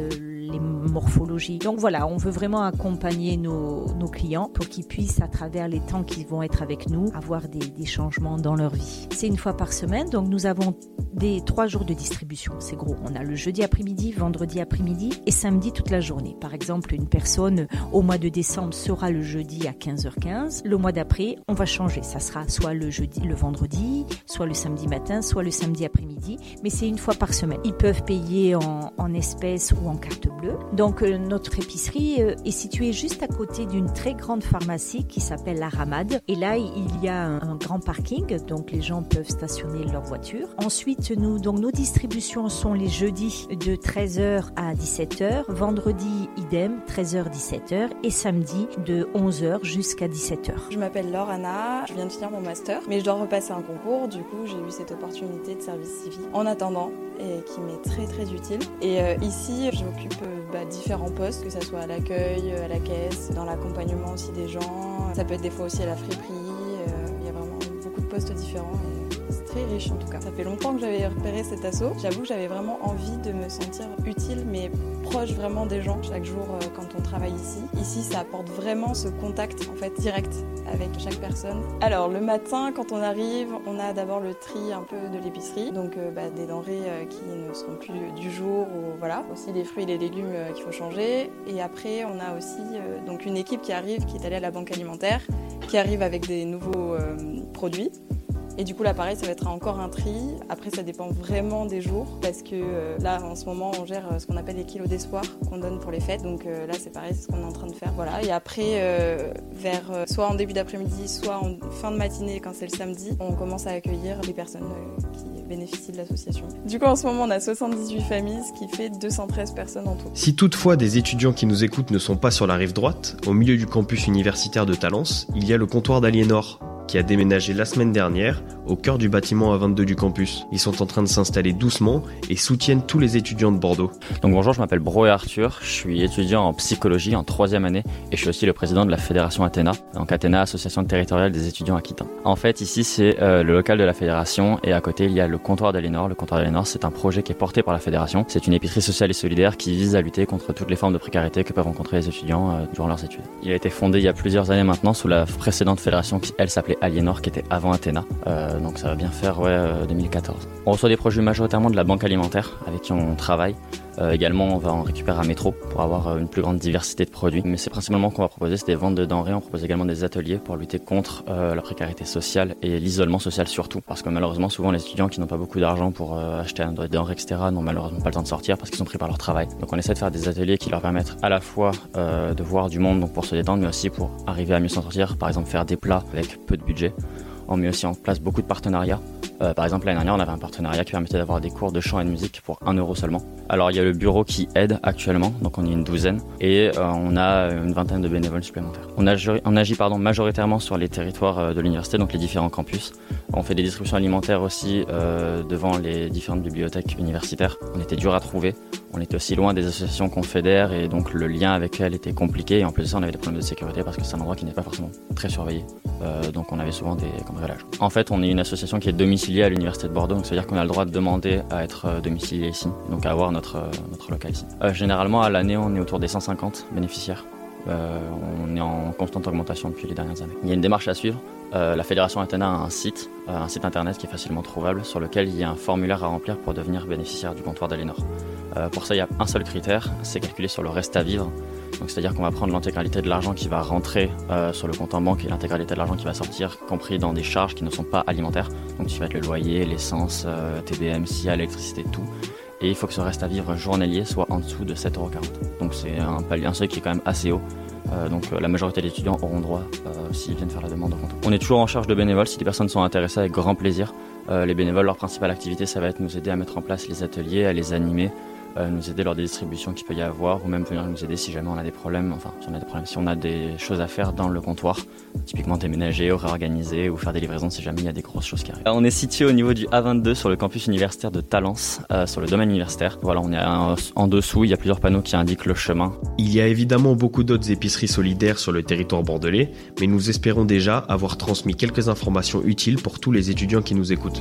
[SPEAKER 12] les morphologies. Donc voilà, on veut vraiment accompagner nos, nos clients pour qu'ils puissent, à travers les temps qu'ils vont être avec nous, avoir des, des changements dans leur vie. C'est une fois par semaine, donc nous avons des trois jours de distribution. C'est gros. On a le jeudi après-midi, vendredi après-midi et samedi toute la journée. Par exemple, une personne au mois de décembre sera le jeudi à quinze heures quinze. Le mois d'après, on va changer. Ça sera soit le jeudi, le vendredi, soit le samedi matin, soit le samedi après-midi. Mais c'est une fois par semaine. Ils peuvent payer en, en espèces ou en carte bleue. Donc euh, notre épicerie euh, est située juste à côté d'une très grande pharmacie qui s'appelle la Ramade. Et là, il y a un, un grand parking, donc les gens peuvent stationner leur voiture. Ensuite, nous, donc nos distributions sont les jeudis de treize heures à dix-sept heures, vendredi idem treize heures dix-sept heures et samedi de onze heures jusqu'à dix-sept heures.
[SPEAKER 13] Je m'appelle Laure Anna, je viens de finir mon master, mais je dois repasser un concours. Du coup, j'ai eu cette opportunité de service civique en attendant et qui m'est très très utile. Et euh, ici, j'occupe euh, bah, différents postes, que ce soit à l'accueil, à la caisse, dans l'accompagnement aussi des gens. Ça peut être des fois aussi à la friperie. Euh, il y a vraiment beaucoup de postes différents. Et c'est très riche en tout cas. Ça fait longtemps que j'avais repéré cet asso. J'avoue que j'avais vraiment envie de me sentir utile, mais proche vraiment des gens chaque jour euh, quand on travaille ici. Ici, ça apporte vraiment ce contact en fait direct avec chaque personne. Alors le matin, quand on arrive, on a d'abord le tri un peu de l'épicerie, donc euh, bah, des denrées euh, qui ne seront plus du jour, ou voilà, aussi les fruits et les légumes euh, qu'il faut changer. Et après, on a aussi euh, donc une équipe qui arrive, qui est allée à la banque alimentaire, qui arrive avec des nouveaux euh, produits. Et du coup là pareil, ça va être encore un tri. Après ça dépend vraiment des jours parce que euh, là en ce moment on gère ce qu'on appelle les kilos d'espoir qu'on donne pour les fêtes. Donc euh, là c'est pareil, c'est ce qu'on est en train de faire. Voilà. Et après euh, vers euh, soit en début d'après-midi, soit en fin de matinée quand c'est le samedi, on commence à accueillir les personnes euh, qui bénéficient de l'association. Du coup en ce moment on a soixante-dix-huit familles, ce qui fait deux cent treize personnes en tout.
[SPEAKER 4] Si toutefois des étudiants qui nous écoutent ne sont pas sur la rive droite, au milieu du campus universitaire de Talence, il y a le comptoir d'Aliénor, qui a déménagé la semaine dernière au cœur du bâtiment A vingt-deux du campus. Ils sont en train de s'installer doucement et soutiennent tous les étudiants de Bordeaux.
[SPEAKER 14] Donc bonjour, je m'appelle Bro et Arthur, je suis étudiant en psychologie en troisième année et je suis aussi le président de la fédération Athéna, donc Athéna, association territoriale des étudiants aquitains. En fait ici c'est euh, le local de la fédération et à côté il y a le comptoir d'Aliénor. Le comptoir d'Aliénor c'est un projet qui est porté par la fédération. C'est une épicerie sociale et solidaire qui vise à lutter contre toutes les formes de précarité que peuvent rencontrer les étudiants euh, durant leurs études. Il a été fondé il y a plusieurs années maintenant sous la précédente fédération qui elle s'appelait Aliénor, qui était avant Athéna, euh, donc ça va bien faire ouais, euh, deux mille quatorze. On reçoit des projets majoritairement de la banque alimentaire avec qui on travaille. Euh, également, on va en récupérer à Métro pour avoir euh, une plus grande diversité de produits. Mais c'est principalement qu'on va proposer, c'est des ventes de denrées. On propose également des ateliers pour lutter contre euh, la précarité sociale et l'isolement social surtout. Parce que malheureusement, souvent les étudiants qui n'ont pas beaucoup d'argent pour euh, acheter des denrées, et cetera n'ont malheureusement pas le temps de sortir parce qu'ils sont pris par leur travail. Donc on essaie de faire des ateliers qui leur permettent à la fois euh, de voir du monde donc pour se détendre, mais aussi pour arriver à mieux s'en sortir. Par exemple, faire des plats avec peu de budget. On met aussi en place beaucoup de partenariats. Euh, par exemple, l'année dernière, on avait un partenariat qui permettait d'avoir des cours de chant et de musique pour un euro seulement. Alors, il y a le bureau qui aide actuellement, donc on est une douzaine, et euh, on a une vingtaine de bénévoles supplémentaires. On agit, on agit pardon, majoritairement sur les territoires euh, de l'université, donc les différents campus. On fait des distributions alimentaires aussi euh, devant les différentes bibliothèques universitaires. On était dur à trouver. On était aussi loin des associations qu'on fédère et donc le lien avec elles était compliqué. Et en plus de ça, on avait des problèmes de sécurité parce que c'est un endroit qui n'est pas forcément très surveillé. Euh, donc on avait souvent des cambriolages. En fait, on est une association qui est domiciliée à l'université de Bordeaux. Donc c'est-à-dire qu'on a le droit de demander à être euh, domicilié ici, donc à avoir notre, euh, notre local ici. Euh, généralement, à l'année, on est autour des cent cinquante bénéficiaires. Euh, on est en constante augmentation depuis les dernières années. Il y a une démarche à suivre. Euh, la fédération Athéna a un site, euh, un site internet qui est facilement trouvable sur lequel il y a un formulaire à remplir pour devenir bénéficiaire du comptoir d'Aliénor. Euh, pour ça, il y a un seul critère, c'est calculé sur le reste à vivre. Donc c'est-à-dire qu'on va prendre l'intégralité de l'argent qui va rentrer euh, sur le compte en banque et l'intégralité de l'argent qui va sortir, compris dans des charges qui ne sont pas alimentaires. Donc ça va être le loyer, l'essence, euh, T B M, S I A, l'électricité, tout. Et il faut que ce reste à vivre journalier soit en dessous de sept euros quarante. Donc c'est un palier, un seuil qui est quand même assez haut. Euh, donc euh, la majorité des étudiants auront droit euh, s'ils viennent faire la demande au comptoir. On est toujours en charge de bénévoles, si des personnes sont intéressées, avec grand plaisir. Euh, les bénévoles, leur principale activité, ça va être nous aider à mettre en place les ateliers, à les animer, euh, nous aider lors des distributions qu'il peut y avoir, ou même venir nous aider si jamais on a des problèmes, enfin si on a des problèmes, si on a des choses à faire dans le comptoir, typiquement déménager ou réorganiser ou faire des livraisons si jamais il y a des grosses choses qui arrivent. On est situé au niveau du A vingt-deux sur le campus universitaire de Talence, euh, sur le domaine universitaire. Voilà, on est en, en dessous, il y a plusieurs panneaux qui indiquent le chemin.
[SPEAKER 4] Il y a évidemment beaucoup d'autres épiceries solidaires sur le territoire bordelais, mais nous espérons déjà avoir transmis quelques informations utiles pour tous les étudiants qui nous écoutent.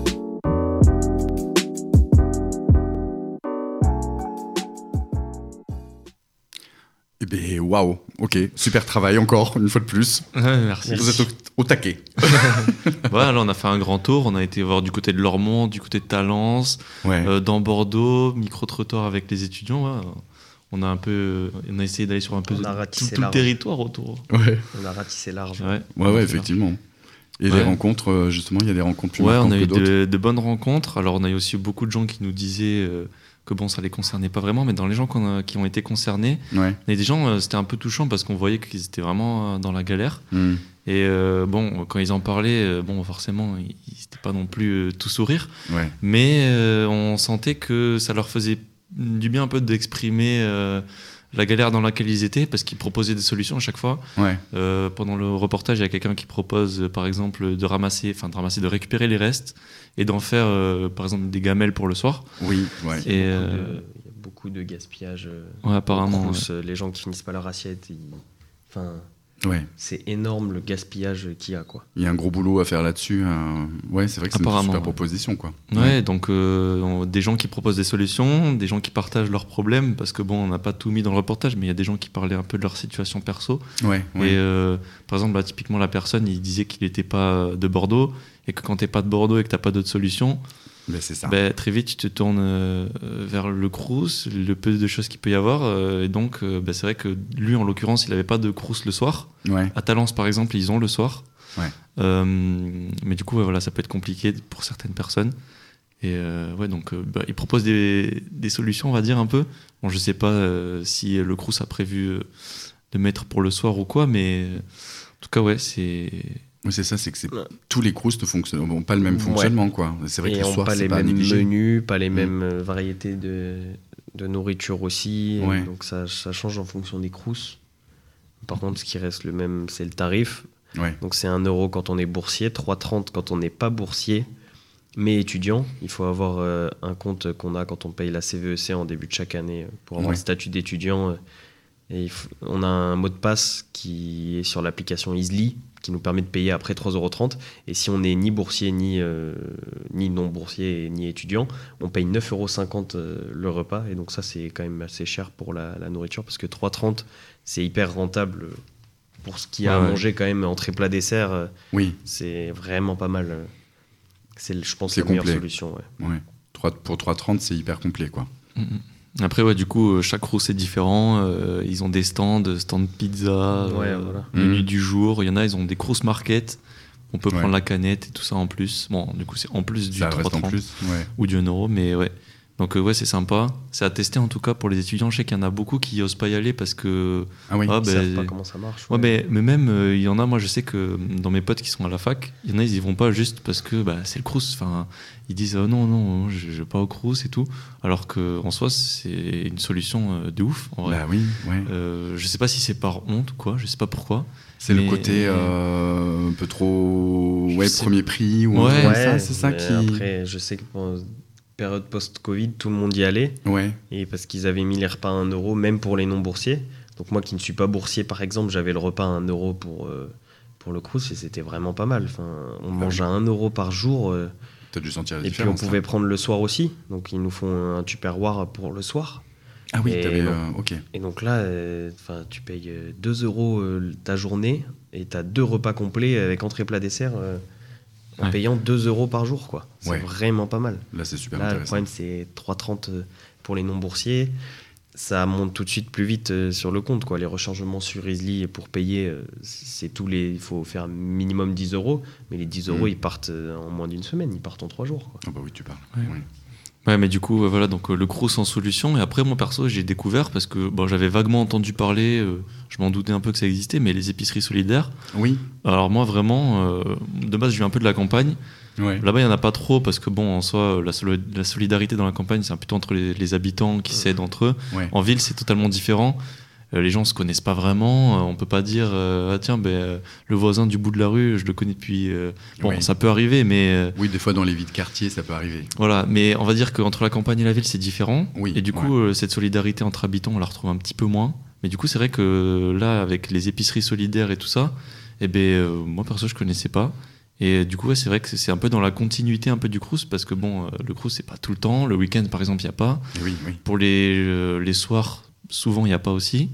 [SPEAKER 2] Et waouh, ok, super travail encore, une fois de plus.
[SPEAKER 3] Ouais, merci.
[SPEAKER 2] Vous êtes au, au taquet.
[SPEAKER 3] Voilà, là on a fait un grand tour, on a été voir du côté de Lormont, du côté de Talence,
[SPEAKER 2] ouais.
[SPEAKER 3] euh, dans Bordeaux, micro-trottoir avec les étudiants. Ouais. On a un peu, on a essayé d'aller sur un peu de, tout, tout le territoire autour.
[SPEAKER 2] Ouais.
[SPEAKER 4] On a ratissé large.
[SPEAKER 3] Ouais,
[SPEAKER 2] ouais, ouais effectivement. Et
[SPEAKER 3] ouais.
[SPEAKER 2] les rencontres, justement, il y a des rencontres plus
[SPEAKER 3] ouais,
[SPEAKER 2] marquantes
[SPEAKER 3] on a
[SPEAKER 2] que
[SPEAKER 3] eu
[SPEAKER 2] d'autres.
[SPEAKER 3] de, de bonnes rencontres. Alors on a eu aussi beaucoup de gens qui nous disaient euh, que bon, ça les concernait pas vraiment, mais dans les gens qu'on a, qui ont été concernés,
[SPEAKER 2] ouais.
[SPEAKER 3] il y a des gens, euh, c'était un peu touchant parce qu'on voyait qu'ils étaient vraiment dans la galère.
[SPEAKER 2] Mm.
[SPEAKER 3] Et euh, bon, quand ils en parlaient, euh, bon, forcément, ils n'étaient pas non plus euh, tout sourire,
[SPEAKER 2] ouais.
[SPEAKER 3] mais euh, on sentait que ça leur faisait du bien un peu d'exprimer euh, la galère dans laquelle ils étaient, parce qu'ils proposaient des solutions à chaque fois.
[SPEAKER 2] Ouais.
[SPEAKER 3] Euh, pendant le reportage, il y a quelqu'un qui propose, euh, par exemple, de ramasser, enfin de ramasser, de récupérer les restes et d'en faire, euh, par exemple, des gamelles pour le soir.
[SPEAKER 2] Oui, ouais.
[SPEAKER 4] Il y a,
[SPEAKER 3] et,
[SPEAKER 4] beaucoup,
[SPEAKER 3] euh,
[SPEAKER 4] de, il y a beaucoup de gaspillage.
[SPEAKER 3] Ouais, apparemment.
[SPEAKER 4] Crous,
[SPEAKER 3] ouais.
[SPEAKER 4] Les gens qui finissent pas leur assiette, ils... enfin.
[SPEAKER 2] Ouais.
[SPEAKER 4] C'est énorme le gaspillage qu'il y a, quoi.
[SPEAKER 2] Il y a un gros boulot à faire là-dessus. Euh... Ouais, c'est vrai que c'est une super
[SPEAKER 3] ouais.
[SPEAKER 2] proposition, quoi.
[SPEAKER 3] Ouais, ouais. donc euh, on, des gens qui proposent des solutions, des gens qui partagent leurs problèmes, parce que bon, on n'a pas tout mis dans le reportage, mais il y a des gens qui parlaient un peu de leur situation perso.
[SPEAKER 2] Ouais. ouais.
[SPEAKER 3] Et euh, par exemple, bah, typiquement la personne, il disait qu'il n'était pas de Bordeaux, et que quand t'es pas de Bordeaux et que t'as pas d'autre solution,
[SPEAKER 2] ben, c'est ça.
[SPEAKER 3] Bah, très vite tu te tournes euh, vers le Crous, le peu de choses qu'il peut y avoir, euh, et donc euh, bah, c'est vrai que lui en l'occurrence il avait pas de Crous le soir.
[SPEAKER 2] Ouais.
[SPEAKER 3] À Talence par exemple ils ont le soir,
[SPEAKER 2] ouais.
[SPEAKER 3] euh, mais du coup ouais, voilà, ça peut être compliqué pour certaines personnes. Et euh, ouais, donc euh, bah, il propose des, des solutions, on va dire un peu. Bon, je sais pas euh, si le Crous a prévu euh, de mettre pour le soir ou quoi, mais en tout cas ouais c'est.
[SPEAKER 2] Oui, c'est ça, c'est que c'est... tous les crous ne fonctionnent n'ont pas le même fonctionnement, ouais. quoi. C'est vrai
[SPEAKER 4] et
[SPEAKER 2] que le soir,
[SPEAKER 4] pas
[SPEAKER 2] c'est
[SPEAKER 4] les
[SPEAKER 2] pas
[SPEAKER 4] mêmes
[SPEAKER 2] négligé.
[SPEAKER 4] menus, pas les
[SPEAKER 2] mmh.
[SPEAKER 4] mêmes variétés de, de nourriture aussi.
[SPEAKER 2] Ouais.
[SPEAKER 4] Donc ça, ça change en fonction des crous. Par contre, ce qui reste le même, c'est le tarif.
[SPEAKER 2] Ouais.
[SPEAKER 4] Donc c'est un euro quand on est boursier, trois euros trente quand on n'est pas boursier, mais étudiant. Il faut avoir euh, un compte qu'on a quand on paye la C V E C en début de chaque année pour avoir
[SPEAKER 2] ouais.
[SPEAKER 4] le statut d'étudiant. Et il faut, on a un mot de passe qui est sur l'application Easly, qui nous permet de payer après trois euros trente. Et si on n'est ni boursier, ni, euh, ni non-boursier, ni étudiant, on paye neuf euros cinquante euh, le repas. Et donc ça, c'est quand même assez cher pour la, la nourriture, parce que trois euros trente, c'est hyper rentable pour ce qu'il y a
[SPEAKER 2] ouais,
[SPEAKER 4] à manger quand même, entrée plat dessert. Euh,
[SPEAKER 2] oui.
[SPEAKER 4] C'est vraiment pas mal. C'est, je pense,
[SPEAKER 2] c'est
[SPEAKER 4] la
[SPEAKER 2] complet.
[SPEAKER 4] meilleure solution. Ouais.
[SPEAKER 2] Ouais. Pour trois euros trente, c'est hyper complet, quoi.
[SPEAKER 3] Mm-hmm. Après, ouais, du coup, chaque Crous est différent. Euh, ils ont des stands, stands pizza,
[SPEAKER 4] ouais,
[SPEAKER 3] euh,
[SPEAKER 4] voilà.
[SPEAKER 3] menu
[SPEAKER 2] mmh.
[SPEAKER 3] du jour. Il y en a, ils ont des Crous market. On peut
[SPEAKER 2] ouais.
[SPEAKER 3] prendre la canette et tout ça en plus. Bon, du coup, c'est en plus du trois euros trente
[SPEAKER 2] ouais.
[SPEAKER 3] ou du un euro, mais ouais. Donc, euh, ouais, c'est sympa. C'est à tester en tout cas pour les étudiants. Je sais qu'il y en a beaucoup qui n'osent pas y aller parce que.
[SPEAKER 2] Ah oui,
[SPEAKER 4] ah,
[SPEAKER 3] ils
[SPEAKER 4] ben, savent pas comment ça marche.
[SPEAKER 3] Ouais, ouais mais, mais même, euh, il y en a, moi, je sais que dans mes potes qui sont à la fac, il y en a, ils y vont pas juste parce que bah, c'est le Crous. Enfin, ils disent oh, non, non, je ne vais pas au Crous et tout. Alors qu'en soi, c'est une solution euh, de ouf. En vrai.
[SPEAKER 2] Bah oui, ouais.
[SPEAKER 3] Euh, je sais pas si c'est par honte ou quoi, je sais pas pourquoi.
[SPEAKER 2] C'est
[SPEAKER 3] mais...
[SPEAKER 2] le côté euh, un peu trop ouais,
[SPEAKER 3] sais...
[SPEAKER 2] premier prix ou
[SPEAKER 3] ouais,
[SPEAKER 2] ouais, ça, c'est ça qui.
[SPEAKER 4] Après, je sais que pendant période post-Covid, tout le monde y allait.
[SPEAKER 2] Ouais.
[SPEAKER 4] Et parce qu'ils avaient mis les repas à un euro, même pour les non-boursiers. Donc moi qui ne suis pas boursier, par exemple, j'avais le repas à un euro pour, euh, pour le Crous et c'était vraiment pas mal. Enfin, on ah mange oui. à un euro par jour. Euh,
[SPEAKER 2] T'as dû sentir la
[SPEAKER 4] et
[SPEAKER 2] différence.
[SPEAKER 4] Et puis on pouvait
[SPEAKER 2] hein.
[SPEAKER 4] prendre le soir aussi. Donc ils nous font un tupperware pour le soir.
[SPEAKER 2] Ah oui,
[SPEAKER 4] et
[SPEAKER 2] t'avais...
[SPEAKER 4] donc,
[SPEAKER 2] euh, ok.
[SPEAKER 4] Et donc là, euh, tu payes deux euros euh, ta journée et t'as deux repas complets avec entrée plat dessert euh, en ouais. payant deux euros par jour, quoi. C'est ouais. vraiment pas mal.
[SPEAKER 2] Là, c'est super
[SPEAKER 4] là,
[SPEAKER 2] intéressant.
[SPEAKER 4] Le problème, c'est trois euros trente pour les non-boursiers. Ça monte tout de suite plus vite euh, sur le compte, quoi. Les rechargements sur Easly pour payer, euh, c'est tous les... il faut faire minimum dix euros, mais les dix euros, mmh. ils partent euh, en moins d'une semaine, ils partent en trois jours, quoi.
[SPEAKER 2] Ah bah oui, tu parles.
[SPEAKER 3] Ouais.
[SPEAKER 2] Oui.
[SPEAKER 3] Ouais, mais du coup, euh, voilà, donc euh, le Crous en solution. Et après, moi perso, j'ai découvert parce que bon, j'avais vaguement entendu parler, euh, je m'en doutais un peu que ça existait, mais les épiceries solidaires.
[SPEAKER 2] Oui.
[SPEAKER 3] Alors moi, vraiment, euh, de base, je viens un peu de la campagne.
[SPEAKER 2] Ouais.
[SPEAKER 3] Là-bas, il n'y en a pas trop parce que, bon, en soi, la, sol- la solidarité dans la campagne, c'est plutôt entre les, les habitants qui s'aident entre eux.
[SPEAKER 2] Ouais.
[SPEAKER 3] En ville, c'est totalement différent. Euh, les gens ne se connaissent pas vraiment. Euh, on ne peut pas dire euh, ah, tiens, ben, euh, le voisin du bout de la rue, je le connais depuis. Euh... Bon,
[SPEAKER 2] oui.
[SPEAKER 3] ça peut arriver, mais. Euh...
[SPEAKER 2] Oui, des fois, dans les vies de quartier, ça peut arriver.
[SPEAKER 3] Voilà, mais on va dire qu'entre la campagne et la ville, c'est différent.
[SPEAKER 2] Oui,
[SPEAKER 3] et du coup,
[SPEAKER 2] ouais.
[SPEAKER 3] euh, cette solidarité entre habitants, on la retrouve un petit peu moins. Mais du coup, c'est vrai que là, avec les épiceries solidaires et tout ça, eh ben, euh, moi, perso, je ne connaissais pas. Et du coup, ouais, c'est vrai que c'est un peu dans la continuité un peu du Crous, parce que bon, euh, le Crous, c'est pas tout le temps. Le week-end, par exemple, il n'y a pas.
[SPEAKER 2] Oui, oui.
[SPEAKER 3] Pour les, euh, les soirs, souvent, il n'y a pas aussi.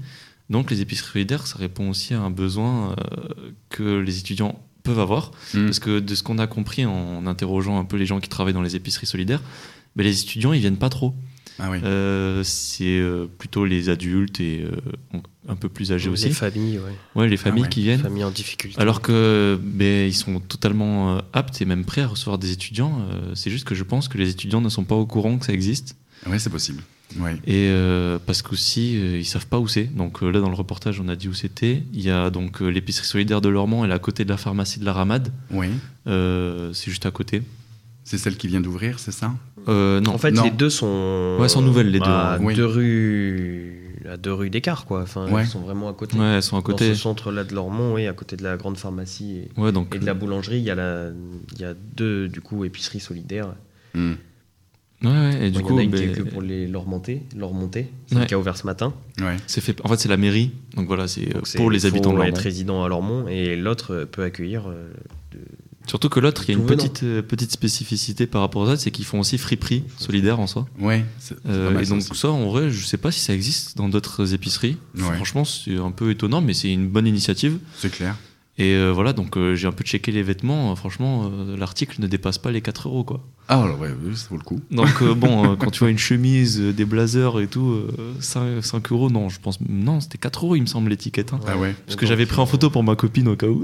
[SPEAKER 3] Donc les épiceries solidaires, ça répond aussi à un besoin euh, que les étudiants peuvent avoir. Mmh. Parce que de ce qu'on a compris en interrogeant un peu les gens qui travaillent dans les épiceries solidaires, ben les étudiants, ils viennent pas trop.
[SPEAKER 2] Ah oui.
[SPEAKER 3] euh, c'est euh, plutôt les adultes et euh, un peu plus âgés
[SPEAKER 4] les
[SPEAKER 3] aussi.
[SPEAKER 4] Les familles, ouais.
[SPEAKER 3] Ouais, les familles
[SPEAKER 2] ah ouais.
[SPEAKER 3] qui viennent.
[SPEAKER 4] Les familles en difficulté.
[SPEAKER 3] Alors que ben, ils sont totalement euh, aptes et même prêts à recevoir des étudiants. Euh, c'est juste que je pense que les étudiants ne sont pas au courant que ça existe.
[SPEAKER 2] Oui, c'est possible. Ouais.
[SPEAKER 3] Et euh, parce qu'aussi, euh, ils savent pas où c'est. Donc euh, là, dans le reportage, on a dit où c'était. Il y a donc euh, l'épicerie solidaire de Lormont, elle est à côté de la pharmacie de la Ramade.
[SPEAKER 2] Oui.
[SPEAKER 3] Euh, c'est juste à côté.
[SPEAKER 2] C'est celle qui vient d'ouvrir, c'est ça?
[SPEAKER 3] euh, Non.
[SPEAKER 4] En fait,
[SPEAKER 3] non.
[SPEAKER 4] les deux sont.
[SPEAKER 3] Ouais, sont nouvelles, les deux.
[SPEAKER 4] À
[SPEAKER 3] Oui.
[SPEAKER 4] deux rues, à deux rues d'écart, quoi. Enfin,
[SPEAKER 2] ouais.
[SPEAKER 4] elles sont vraiment à côté.
[SPEAKER 3] Ouais, elles sont à côté.
[SPEAKER 4] Dans ce centre-là de Lormont, oui, à côté de la grande pharmacie et,
[SPEAKER 3] ouais, donc,
[SPEAKER 4] et de la boulangerie, il y a la, il y a deux du coup épiceries solidaires.
[SPEAKER 2] Mm.
[SPEAKER 3] Ouais, ouais, et du
[SPEAKER 4] bon,
[SPEAKER 3] coup,
[SPEAKER 4] il y en a une
[SPEAKER 3] ben...
[SPEAKER 4] qui est que pour les Lormontais, Lormontais, c'est
[SPEAKER 3] ouais.
[SPEAKER 4] qui a ouvert ce matin.
[SPEAKER 2] Ouais.
[SPEAKER 3] C'est fait. En fait, c'est la mairie, donc voilà, c'est donc pour
[SPEAKER 4] c'est,
[SPEAKER 3] les habitants de Lormont.
[SPEAKER 4] Être résident à Lormont et l'autre peut accueillir. Euh, de...
[SPEAKER 3] Surtout que l'autre, il y a une
[SPEAKER 4] venant.
[SPEAKER 3] petite euh, petite spécificité par rapport à ça, c'est qu'ils font aussi friperie solidaire en soi.
[SPEAKER 2] Ouais. C'est, c'est
[SPEAKER 3] euh,
[SPEAKER 2] pas mal
[SPEAKER 3] et donc
[SPEAKER 2] ça,
[SPEAKER 3] ça, en vrai, je sais pas si ça existe dans d'autres épiceries.
[SPEAKER 2] Ouais.
[SPEAKER 3] Franchement, c'est un peu étonnant, mais c'est une bonne initiative.
[SPEAKER 2] C'est clair.
[SPEAKER 3] Et euh, voilà, donc euh, j'ai un peu checké les vêtements. Euh, franchement, euh, l'article ne dépasse pas les quatre euros, quoi.
[SPEAKER 2] Ah ouais, ouais, ça vaut le coup.
[SPEAKER 3] Donc euh, bon, euh, quand tu vois une chemise, euh, des blazers et tout, euh, cinq euros, non, je pense, non, c'était quatre euros, il me semble, l'étiquette. Hein.
[SPEAKER 2] Ah ouais.
[SPEAKER 3] Parce que j'avais pris en photo pour ma copine au cas où.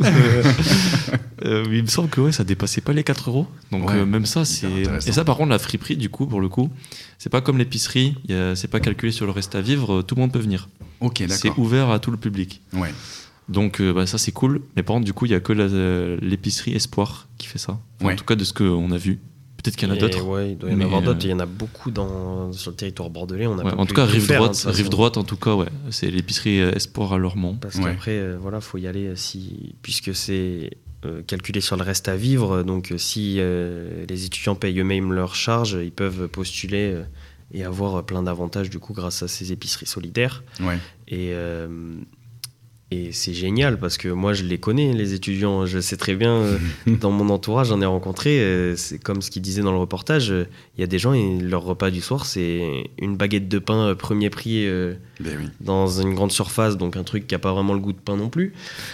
[SPEAKER 3] euh, mais il me semble que ouais, ça dépassait pas les quatre euros. Donc
[SPEAKER 2] ouais,
[SPEAKER 3] euh, même ça, c'est. Et ça, par contre, la friperie, du coup, pour le coup, c'est pas comme l'épicerie, y a... c'est pas calculé sur le reste à vivre, tout le monde peut venir.
[SPEAKER 2] Ok, d'accord.
[SPEAKER 3] C'est ouvert à tout le public.
[SPEAKER 2] Ouais.
[SPEAKER 3] Donc euh, bah, ça c'est cool, mais par contre du coup il y a que la, euh, l'épicerie Espoir qui fait ça. Enfin,
[SPEAKER 2] ouais.
[SPEAKER 3] En tout cas de ce qu'on a vu. Peut-être qu'il y en a d'autres.
[SPEAKER 4] Ouais, il doit y en
[SPEAKER 3] mais,
[SPEAKER 4] avoir d'autres.
[SPEAKER 3] euh...
[SPEAKER 4] Il y en a beaucoup dans, sur le territoire bordelais. On a
[SPEAKER 3] ouais,
[SPEAKER 4] pas
[SPEAKER 3] en
[SPEAKER 4] pu
[SPEAKER 3] tout cas rive
[SPEAKER 4] faire,
[SPEAKER 3] droite,
[SPEAKER 4] hein,
[SPEAKER 3] rive droite en tout cas ouais. C'est l'épicerie Espoir à Lormont.
[SPEAKER 4] Parce
[SPEAKER 2] ouais.
[SPEAKER 4] qu'après euh, voilà faut y aller si puisque c'est euh, calculé sur le reste à vivre. Donc euh, si euh, les étudiants payent eux-mêmes leurs charges, ils peuvent postuler euh, et avoir plein d'avantages du coup grâce à ces épiceries solidaires.
[SPEAKER 2] Ouais.
[SPEAKER 4] Et euh, Et c'est génial parce que moi je les connais, les étudiants, je sais très bien, euh, dans mon entourage j'en ai rencontré, euh, c'est comme ce qu'ils disaient dans le reportage, il euh, y a des gens, et leur repas du soir c'est une baguette de pain euh, premier prix euh,
[SPEAKER 2] ben oui.
[SPEAKER 4] dans une grande surface, donc un truc qui n'a pas vraiment le goût de pain non plus,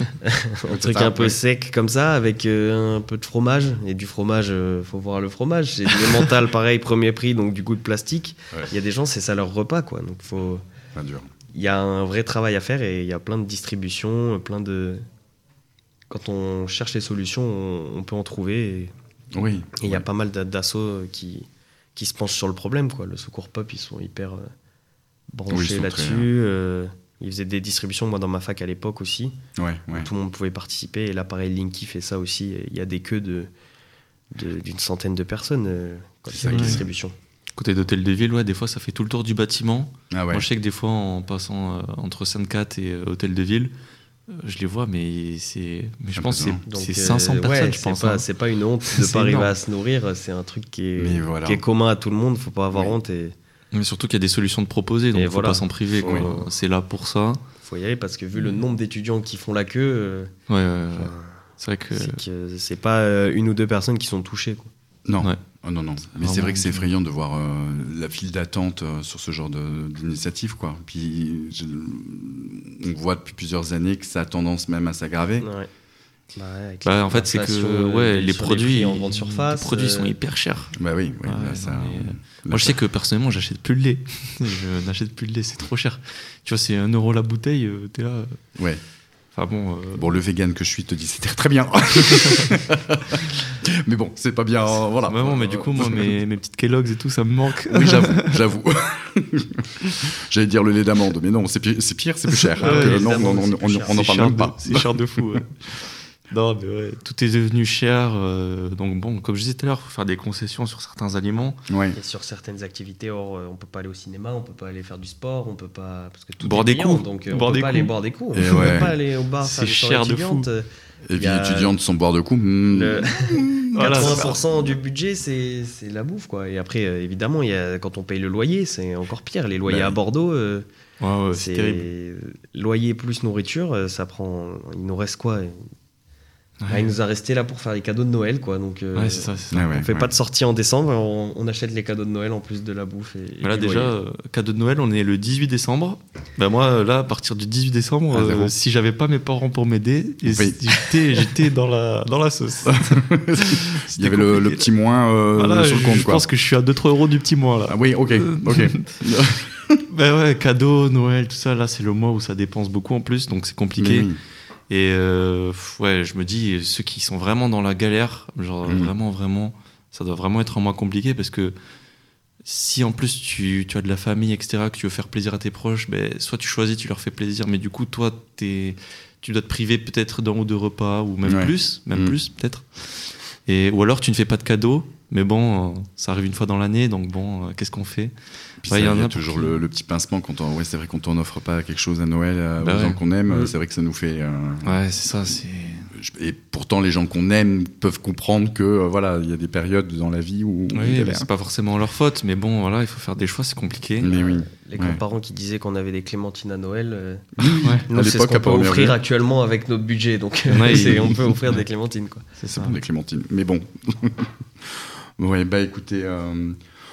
[SPEAKER 4] un truc un peu ouais. sec comme ça avec euh, un peu de fromage, et du fromage, il euh, faut voir le fromage, c'est du mental pareil, premier prix, donc du goût de plastique, il ouais. y a des gens c'est ça leur repas quoi, donc faut...
[SPEAKER 2] Pas dur.
[SPEAKER 4] Il y a un vrai travail à faire et il y a plein de distributions, plein de... Quand on cherche les solutions, on, on peut en trouver. Et
[SPEAKER 2] oui.
[SPEAKER 4] il y a pas mal d'assos qui, qui se penchent sur le problème, quoi. Le Secours Pop, ils sont hyper euh, branchés oui, là-dessus. Très... Euh, ils faisaient des distributions, moi, dans ma fac à l'époque aussi.
[SPEAKER 2] Ouais, ouais.
[SPEAKER 4] Tout le monde pouvait participer. Et là, pareil, Linky fait ça aussi. Il y a des queues de, de, d'une centaine de personnes euh, quand il y a une distribution.
[SPEAKER 3] Côté d'hôtel de ville, ouais, des fois ça fait tout le tour du bâtiment.
[SPEAKER 2] Ah ouais.
[SPEAKER 3] Moi je sais que des fois en passant euh, entre Sainte-Cat et euh, hôtel de ville, euh, je les vois, mais c'est, mais je ah pense que c'est, c'est cinq cents euh, personnes,
[SPEAKER 4] ouais,
[SPEAKER 3] je pense.
[SPEAKER 4] C'est pas,
[SPEAKER 3] hein.
[SPEAKER 4] c'est pas une honte de pas arriver à se nourrir, c'est un truc qui est, voilà. qui est commun à tout le monde, faut pas avoir oui. honte. Et...
[SPEAKER 3] Mais surtout qu'il y a des solutions de proposer, donc il faut voilà. pas s'en priver. Quoi. Oui. C'est là pour ça.
[SPEAKER 4] Faut y aller parce que vu le nombre d'étudiants qui font la queue, euh,
[SPEAKER 3] ouais, ouais, ouais. c'est vrai que
[SPEAKER 4] c'est, que c'est pas une ou deux personnes qui sont touchées. Quoi.
[SPEAKER 2] Non.
[SPEAKER 3] Ouais.
[SPEAKER 2] Oh non, non. Mais c'est vrai que c'est effrayant de voir euh, la file d'attente euh, sur ce genre de, d'initiative, quoi. Puis je, on voit depuis plusieurs années que ça a tendance même à s'aggraver.
[SPEAKER 4] Ouais. Bah ouais,
[SPEAKER 3] bah, en fait, c'est que ouais, les produits,
[SPEAKER 4] les en grande surface,
[SPEAKER 3] les produits
[SPEAKER 4] euh...
[SPEAKER 3] sont hyper chers.
[SPEAKER 2] Bah oui, oui.
[SPEAKER 3] Ouais,
[SPEAKER 2] là, ça,
[SPEAKER 3] mais,
[SPEAKER 2] là,
[SPEAKER 3] moi, je sais que personnellement, j'achète plus de lait. je n'achète plus de lait, c'est trop cher. Tu vois, c'est un euro la bouteille. Euh, t'es là.
[SPEAKER 2] Ouais.
[SPEAKER 3] Enfin bon, euh...
[SPEAKER 2] bon, le vegan que je suis te dit c'était très bien. Mais bon, c'est pas bien. Euh, voilà.
[SPEAKER 3] Ouais, bon, mais du coup, moi, mes, mes petites Kellogg's et tout, ça me manque.
[SPEAKER 2] Oui, j'avoue, j'avoue. J'allais dire le lait d'amande, mais non, c'est pire, c'est, pire, c'est plus cher.
[SPEAKER 3] Ouais,
[SPEAKER 2] euh, non, non, on, on, on en parle même pas.
[SPEAKER 3] C'est cher de fou. Ouais. Non, mais ouais, tout est devenu cher. Euh, donc bon, comme je disais tout à l'heure, il faut faire des concessions sur certains aliments.
[SPEAKER 2] Ouais.
[SPEAKER 4] Et sur certaines activités, or, on peut pas aller au cinéma, on peut pas aller faire du sport, on peut pas parce que tout
[SPEAKER 3] boire
[SPEAKER 4] est
[SPEAKER 3] des
[SPEAKER 4] payant,
[SPEAKER 3] coups.
[SPEAKER 4] donc on
[SPEAKER 3] boire
[SPEAKER 4] peut
[SPEAKER 3] des
[SPEAKER 4] pas
[SPEAKER 3] coups.
[SPEAKER 4] aller boire des coups. On
[SPEAKER 2] Et
[SPEAKER 4] peut
[SPEAKER 2] ouais.
[SPEAKER 4] pas aller au bar.
[SPEAKER 3] C'est cher de fou.
[SPEAKER 2] Et vie étudiante sans boire de coups. Mm.
[SPEAKER 4] Le... quatre-vingts pour cent du budget, c'est, c'est la bouffe, quoi. Et après, euh, évidemment, il y a, quand on paye le loyer, c'est encore pire. Les loyers bah, à Bordeaux, euh,
[SPEAKER 3] ouais, ouais, c'est, c'est terrible.
[SPEAKER 4] Loyer plus nourriture, ça prend. Il nous reste quoi? Ouais. Bah, il nous a resté là pour faire les cadeaux de Noël, quoi. Donc, euh,
[SPEAKER 3] ouais, c'est ça, c'est ça.
[SPEAKER 4] On
[SPEAKER 2] ouais,
[SPEAKER 4] fait
[SPEAKER 2] ouais.
[SPEAKER 4] pas de sortie en décembre, on, on achète les cadeaux de Noël en plus de la bouffe. Et,
[SPEAKER 3] Voilà,
[SPEAKER 4] et du
[SPEAKER 3] déjà,
[SPEAKER 4] loyer.
[SPEAKER 3] euh, cadeau de Noël, on est le dix-huit décembre. Bah, moi, là, à partir du dix-huit décembre,
[SPEAKER 2] Ah,
[SPEAKER 3] euh, si j'avais pas mes parents pour m'aider, et
[SPEAKER 2] Oui.
[SPEAKER 3] j'étais, j'étais dans, la, dans la sauce.
[SPEAKER 2] Il y avait le, le petit moins euh,
[SPEAKER 3] voilà,
[SPEAKER 2] sur le
[SPEAKER 3] je,
[SPEAKER 2] compte.
[SPEAKER 3] je
[SPEAKER 2] quoi.
[SPEAKER 3] pense que je suis à deux trois euros du petit mois là.
[SPEAKER 2] Ah oui, ok. ok.
[SPEAKER 3] Ben ouais, cadeau, Noël, tout ça, là c'est le mois où ça dépense beaucoup en plus, donc c'est compliqué.
[SPEAKER 2] Oui.
[SPEAKER 3] Et euh, ouais, je me dis, ceux qui sont vraiment dans la galère, genre
[SPEAKER 2] Mm.
[SPEAKER 3] vraiment, vraiment, ça doit vraiment être un mois compliqué parce que si en plus tu, tu as de la famille, et cetera, que tu veux faire plaisir à tes proches, ben, soit tu choisis, tu leur fais plaisir, mais du coup, toi, t'es, tu dois te priver peut-être d'un ou deux repas, ou même
[SPEAKER 2] Ouais.
[SPEAKER 3] plus, même
[SPEAKER 2] Mm.
[SPEAKER 3] plus peut-être. Et, ou alors tu ne fais pas de cadeaux, mais bon, euh, ça arrive une fois dans l'année, donc bon, euh, qu'est-ce qu'on fait?
[SPEAKER 2] Puis
[SPEAKER 3] Ouais,
[SPEAKER 2] ça,
[SPEAKER 3] y en
[SPEAKER 2] il y a
[SPEAKER 3] a pour
[SPEAKER 2] toujours
[SPEAKER 3] qui-
[SPEAKER 2] le, le petit pincement quand on, ouais, c'est vrai quand on n'offre pas quelque chose à Noël euh,
[SPEAKER 3] Bah
[SPEAKER 2] aux
[SPEAKER 3] ouais.
[SPEAKER 2] gens qu'on aime,
[SPEAKER 3] Mm.
[SPEAKER 2] c'est vrai que ça nous fait. euh,
[SPEAKER 3] Ouais, c'est ça, c'est.
[SPEAKER 2] Et pourtant, les gens qu'on aime peuvent comprendre que euh, voilà, il y a des périodes dans la vie où on
[SPEAKER 3] Oui,
[SPEAKER 2] galère.
[SPEAKER 3] mais c'est pas forcément leur faute, mais bon, voilà, il faut faire des choix, c'est compliqué.
[SPEAKER 2] Mais oui.
[SPEAKER 4] Les
[SPEAKER 2] Ouais.
[SPEAKER 4] grands-parents qui disaient qu'on avait des clémentines à Noël, euh,
[SPEAKER 3] Ouais.
[SPEAKER 4] nous,
[SPEAKER 2] À
[SPEAKER 4] c'est ce
[SPEAKER 2] l'époque,
[SPEAKER 4] qu'on
[SPEAKER 2] à
[SPEAKER 4] peut
[SPEAKER 2] Port-Merveille.
[SPEAKER 4] offrir actuellement avec notre budget. Donc,
[SPEAKER 3] Ouais,
[SPEAKER 4] c'est-
[SPEAKER 3] il-
[SPEAKER 4] on peut offrir des clémentines, quoi.
[SPEAKER 3] C'est
[SPEAKER 2] C'est
[SPEAKER 3] ça.
[SPEAKER 2] bon, des clémentines. Mais bon. Ouais, bah écoutez, euh,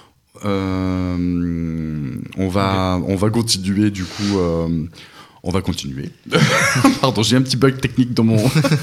[SPEAKER 2] euh, on, va, on va continuer du coup. euh, on va continuer. Pardon, j'ai un petit bug technique dans mon.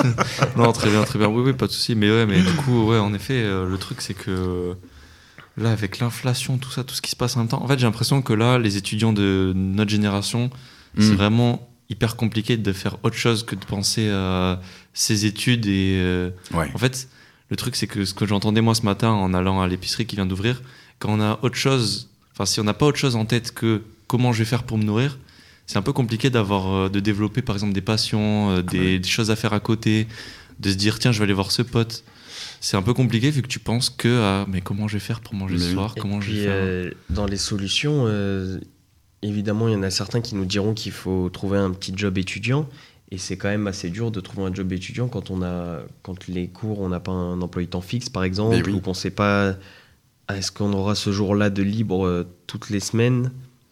[SPEAKER 3] Non, très bien, très bien. Oui, oui, pas de souci. Mais ouais, mais du coup, ouais, en effet, euh, le truc, c'est que là, avec l'inflation, tout ça, tout ce qui se passe en même temps, en fait, j'ai l'impression que là, les étudiants de notre génération, c'est
[SPEAKER 2] Mm.
[SPEAKER 3] vraiment hyper compliqué de faire autre chose que de penser à ses études. Et euh,
[SPEAKER 2] Ouais.
[SPEAKER 3] en fait, le truc, c'est que ce que j'entendais moi ce matin en allant à l'épicerie qui vient d'ouvrir, quand on a autre chose, enfin, si on n'a pas autre chose en tête que comment je vais faire pour me nourrir, c'est un peu compliqué d'avoir, euh, de développer par exemple des passions, euh, des,
[SPEAKER 2] ouais.
[SPEAKER 3] des choses à faire à côté, de se dire tiens, je vais aller voir ce pote. C'est un peu compliqué vu que tu penses que à mais comment je vais faire pour manger
[SPEAKER 2] Mais
[SPEAKER 3] ce
[SPEAKER 2] oui.
[SPEAKER 3] soir,
[SPEAKER 4] Et
[SPEAKER 3] comment je
[SPEAKER 4] puis,
[SPEAKER 3] vais faire.
[SPEAKER 4] euh, dans les solutions, euh, évidemment, il y en a certains qui nous diront qu'il faut trouver un petit job étudiant. Et c'est quand même assez dur de trouver un job étudiant quand, on a, quand les cours, on n'a pas un emploi du temps fixe, par exemple,
[SPEAKER 2] Mais oui.
[SPEAKER 4] ou qu'on ne sait pas ah, est-ce qu'on aura ce jour-là de libre euh, toutes les semaines.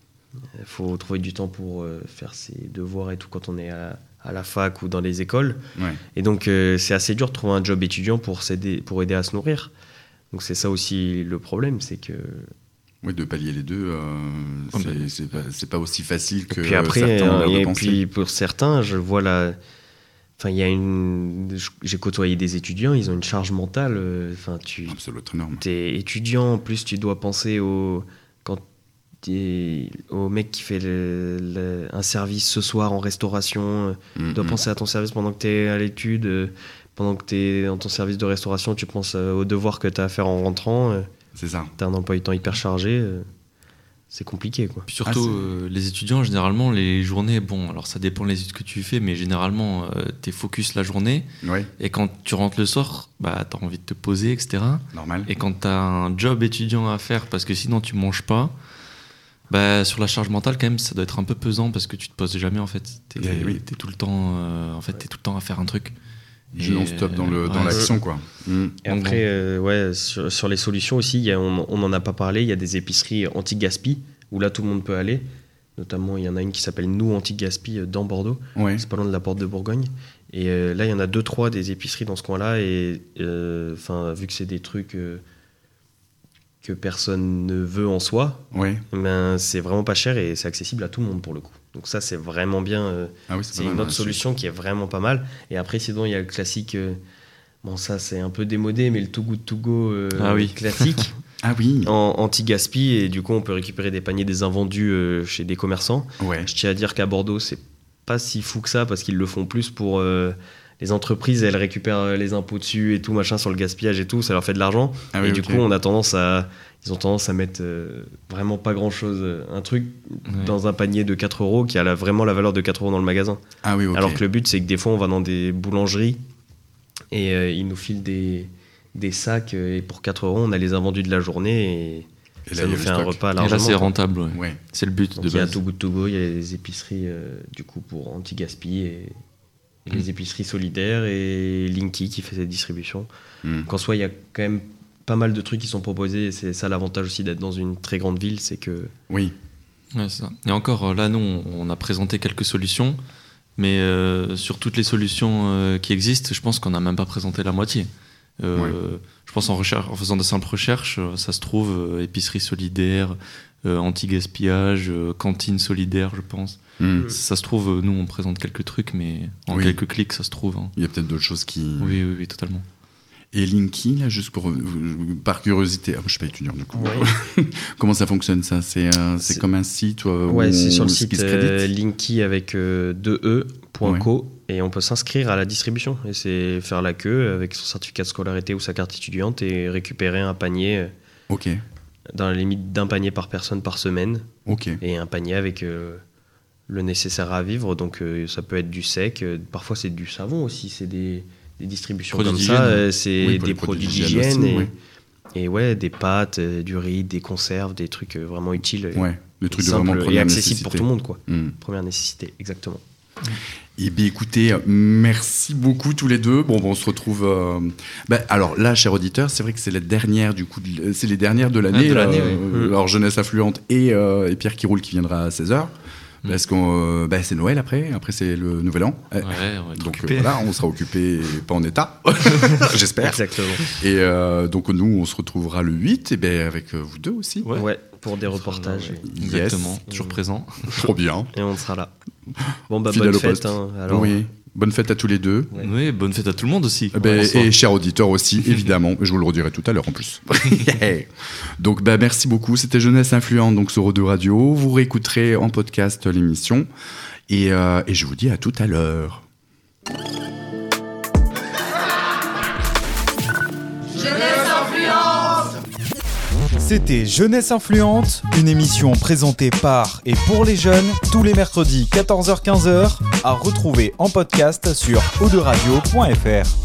[SPEAKER 4] Il faut trouver du temps pour euh, faire ses devoirs et tout quand on est à, à la fac ou dans les écoles.
[SPEAKER 2] Ouais.
[SPEAKER 4] Et donc, euh, c'est assez dur de trouver un job étudiant pour, s'aider, pour aider à se nourrir. Donc, c'est ça aussi le problème, c'est que...
[SPEAKER 2] Oui, de pallier les deux, euh,
[SPEAKER 3] Oh,
[SPEAKER 2] c'est,
[SPEAKER 3] ben.
[SPEAKER 2] c'est, pas, c'est pas aussi facile que
[SPEAKER 4] Et puis après,
[SPEAKER 2] certains ont l'air
[SPEAKER 4] euh,
[SPEAKER 2] de
[SPEAKER 4] et
[SPEAKER 2] penser.
[SPEAKER 4] puis pour certains, je vois la... Enfin, il y a une... J'ai côtoyé des étudiants, ils ont une charge mentale. euh, Enfin, tu...
[SPEAKER 2] Ah, ça doit être énorme.
[SPEAKER 4] T'es étudiant, en plus tu dois penser au... Quand t'es... au mec qui fait le- le- un service ce soir en restauration, euh,
[SPEAKER 2] Mm,
[SPEAKER 4] tu dois
[SPEAKER 2] mm.
[SPEAKER 4] penser à ton service pendant que tu es à l'étude, euh, pendant que tu es dans ton service de restauration, tu penses euh, aux devoirs que tu as à faire en rentrant, euh,
[SPEAKER 2] C'est ça.
[SPEAKER 4] tu as un emploi du temps hyper chargé, euh, c'est compliqué, quoi.
[SPEAKER 3] Puis surtout,
[SPEAKER 2] Ah,
[SPEAKER 3] euh, les étudiants, généralement, les journées, bon, alors ça dépend des études que tu fais, mais généralement, euh, t'es focus la journée.
[SPEAKER 2] Ouais,
[SPEAKER 3] Et quand tu rentres le soir, bah, t'as envie de te poser, et cetera.
[SPEAKER 2] normal.
[SPEAKER 3] Et quand t'as un job étudiant à faire, parce que sinon tu manges pas, bah, sur la charge mentale, quand même, ça doit être un peu pesant parce que tu te poses jamais, en fait. T'es,
[SPEAKER 2] Eh oui.
[SPEAKER 3] t'es tout le temps, euh, en fait, t'es tout le temps à faire un truc.
[SPEAKER 2] Je
[SPEAKER 3] Et,
[SPEAKER 2] non-stop dans, le, dans
[SPEAKER 3] ouais,
[SPEAKER 2] l'action, quoi. Mm.
[SPEAKER 4] Et
[SPEAKER 3] Donc
[SPEAKER 4] après, euh, ouais, sur, sur les solutions aussi, il y a- on n'en a pas parlé, il y a des épiceries anti-gaspi où là tout le monde peut aller. Notamment, il y en a une qui s'appelle Nous Anti-Gaspi euh, dans Bordeaux.
[SPEAKER 2] Ouais.
[SPEAKER 4] C'est pas loin de la porte de Bourgogne. Et euh, là, il y en a deux, trois des épiceries dans ce coin-là. Et euh, enfin, vu que c'est des trucs euh, que personne ne veut en soi,
[SPEAKER 2] Ouais.
[SPEAKER 4] ben, c'est vraiment pas cher et c'est accessible à tout le monde pour le coup. Donc ça, c'est vraiment bien. euh,
[SPEAKER 2] Ah oui, c'est,
[SPEAKER 4] c'est
[SPEAKER 2] pas
[SPEAKER 4] une
[SPEAKER 2] mal,
[SPEAKER 4] autre
[SPEAKER 2] ouais,
[SPEAKER 4] solution qui est vraiment pas mal. Et après, sinon, il y a le classique. euh, bon, ça, c'est un peu démodé, mais le Too Good To Go euh,
[SPEAKER 3] Ah oui.
[SPEAKER 4] classique.
[SPEAKER 2] Ah oui.
[SPEAKER 4] En anti-gaspi, et du coup, on peut récupérer des paniers des invendus euh, chez des commerçants.
[SPEAKER 2] Ouais.
[SPEAKER 4] Je tiens à dire qu'à Bordeaux, c'est pas si fou que ça parce qu'ils le font plus pour euh, les entreprises. Elles récupèrent les impôts dessus et tout, machin, sur le gaspillage et tout. Ça leur fait de l'argent.
[SPEAKER 2] Ah
[SPEAKER 4] et
[SPEAKER 2] oui,
[SPEAKER 4] du
[SPEAKER 2] ok.
[SPEAKER 4] coup, on a tendance à. Ils ont tendance à mettre euh, vraiment pas grand chose. Un truc
[SPEAKER 3] Ouais.
[SPEAKER 4] dans un panier de quatre euros qui a la- vraiment la valeur de quatre euros dans le magasin.
[SPEAKER 2] Ah oui, ok.
[SPEAKER 4] Alors que le but, c'est que des fois, on va dans des boulangeries et euh, ils nous filent des, des sacs. euh, Et pour quatre euros, on a les invendus de la journée. Et,
[SPEAKER 2] Et là,
[SPEAKER 4] ça
[SPEAKER 2] il y
[SPEAKER 4] nous
[SPEAKER 2] a
[SPEAKER 4] fait
[SPEAKER 2] le
[SPEAKER 4] un
[SPEAKER 2] stock.
[SPEAKER 4] repas
[SPEAKER 3] Et
[SPEAKER 4] largement.
[SPEAKER 3] là, c'est
[SPEAKER 4] quoi.
[SPEAKER 3] rentable, ouais.
[SPEAKER 2] Ouais.
[SPEAKER 3] C'est le but
[SPEAKER 4] Donc
[SPEAKER 3] de
[SPEAKER 4] il y a
[SPEAKER 3] base.
[SPEAKER 4] Too Good To Go, il y a les épiceries euh, du coup pour anti-gaspi et, et les
[SPEAKER 3] Mm.
[SPEAKER 4] épiceries solidaires et Linky qui fait cette distribution.
[SPEAKER 2] Mm.
[SPEAKER 4] Qu'en soit, il y a quand même pas mal de trucs qui sont proposés et c'est ça l'avantage aussi d'être dans une très grande ville, c'est que
[SPEAKER 2] Oui.
[SPEAKER 3] Ouais, c'est ça. Et encore, euh, là, nous, on on a présenté quelques solutions, Mais euh, sur toutes les solutions euh, qui existent, je pense qu'on n'a même pas présenté la moitié. Euh, ouais. Je pense en, recherche, en faisant de simples recherches, ça se trouve euh, épicerie solidaire, euh, anti-gaspillage, euh, cantine solidaire, je pense. Mmh. Ça se trouve, euh, nous on présente quelques trucs, mais en oui. quelques clics, ça se trouve. Hein.
[SPEAKER 2] Il y a peut-être d'autres choses qui.
[SPEAKER 3] Oui, oui, oui, totalement.
[SPEAKER 2] Et Linky, là, juste pour, par curiosité, ah, je ne suis pas étudiant du coup. Ouais. Comment ça fonctionne ça c'est, euh, c'est, c'est comme un site euh,
[SPEAKER 4] Ouais, c'est sur le site euh, Linky avec euh, deux e point co
[SPEAKER 2] ouais.
[SPEAKER 4] et on peut s'inscrire à la distribution. Et c'est faire la queue avec son certificat de scolarité ou sa carte étudiante et récupérer un panier.
[SPEAKER 2] Ok.
[SPEAKER 4] Dans la limite d'un panier par personne par semaine.
[SPEAKER 2] Ok.
[SPEAKER 4] Et un panier avec euh, le nécessaire à vivre. Donc euh, ça peut être du sec, euh, parfois c'est du savon aussi, c'est des. Des distributions produits comme ça, euh, c'est oui, des produits d'hygiène et, oui. et ouais, des pâtes, euh, du riz, des conserves, des trucs euh, vraiment utiles.
[SPEAKER 2] Ouais, des trucs de vraiment première
[SPEAKER 4] et accessibles
[SPEAKER 2] nécessité.
[SPEAKER 4] pour tout le monde, quoi.
[SPEAKER 2] Mm.
[SPEAKER 4] Première nécessité, exactement.
[SPEAKER 2] Eh bien, écoutez, merci beaucoup tous les deux. Bon, bon on se retrouve. Euh... Ben, alors là, chers auditeurs, c'est vrai que c'est la dernière du coup, de... c'est les dernières de l'année.
[SPEAKER 3] Ah, de l'année
[SPEAKER 2] là,
[SPEAKER 3] oui.
[SPEAKER 2] euh, alors Jeunesse Influente et, euh, et Pierre qui roule qui viendra à seize heures. Parce que euh, bah, c'est Noël après, après c'est le Nouvel An.
[SPEAKER 3] Ouais, on va être
[SPEAKER 2] donc
[SPEAKER 3] occupé.
[SPEAKER 2] Euh, voilà, on sera occupé, pas en état, j'espère.
[SPEAKER 4] Exactement.
[SPEAKER 2] Et euh, donc nous, on se retrouvera le huit, et ben avec euh, vous deux aussi.
[SPEAKER 4] Ouais, ouais pour des reportages.
[SPEAKER 2] Yes.
[SPEAKER 3] Exactement, toujours présent.
[SPEAKER 2] Trop bien.
[SPEAKER 4] Et on sera là. Bon bah
[SPEAKER 2] Fidèle
[SPEAKER 4] bonne
[SPEAKER 2] au
[SPEAKER 4] fête. Hein, alors...
[SPEAKER 2] Oui. Bonne fête à tous les deux.
[SPEAKER 3] Ouais. Oui, bonne fête à tout le monde aussi.
[SPEAKER 2] Ben, et chers auditeurs aussi, évidemment. Je vous le redirai tout à l'heure en plus. Donc, ben, merci beaucoup. C'était Jeunesse Influente donc, sur O deux Radio. Vous réécouterez en podcast l'émission. Et, euh, et je vous dis à tout à l'heure.
[SPEAKER 1] Jeunesse Influente. C'était Jeunesse Influente, une émission présentée par et pour les jeunes, tous les mercredis quatorze heures quinze heures, à retrouver en podcast sur o deux radio point f r.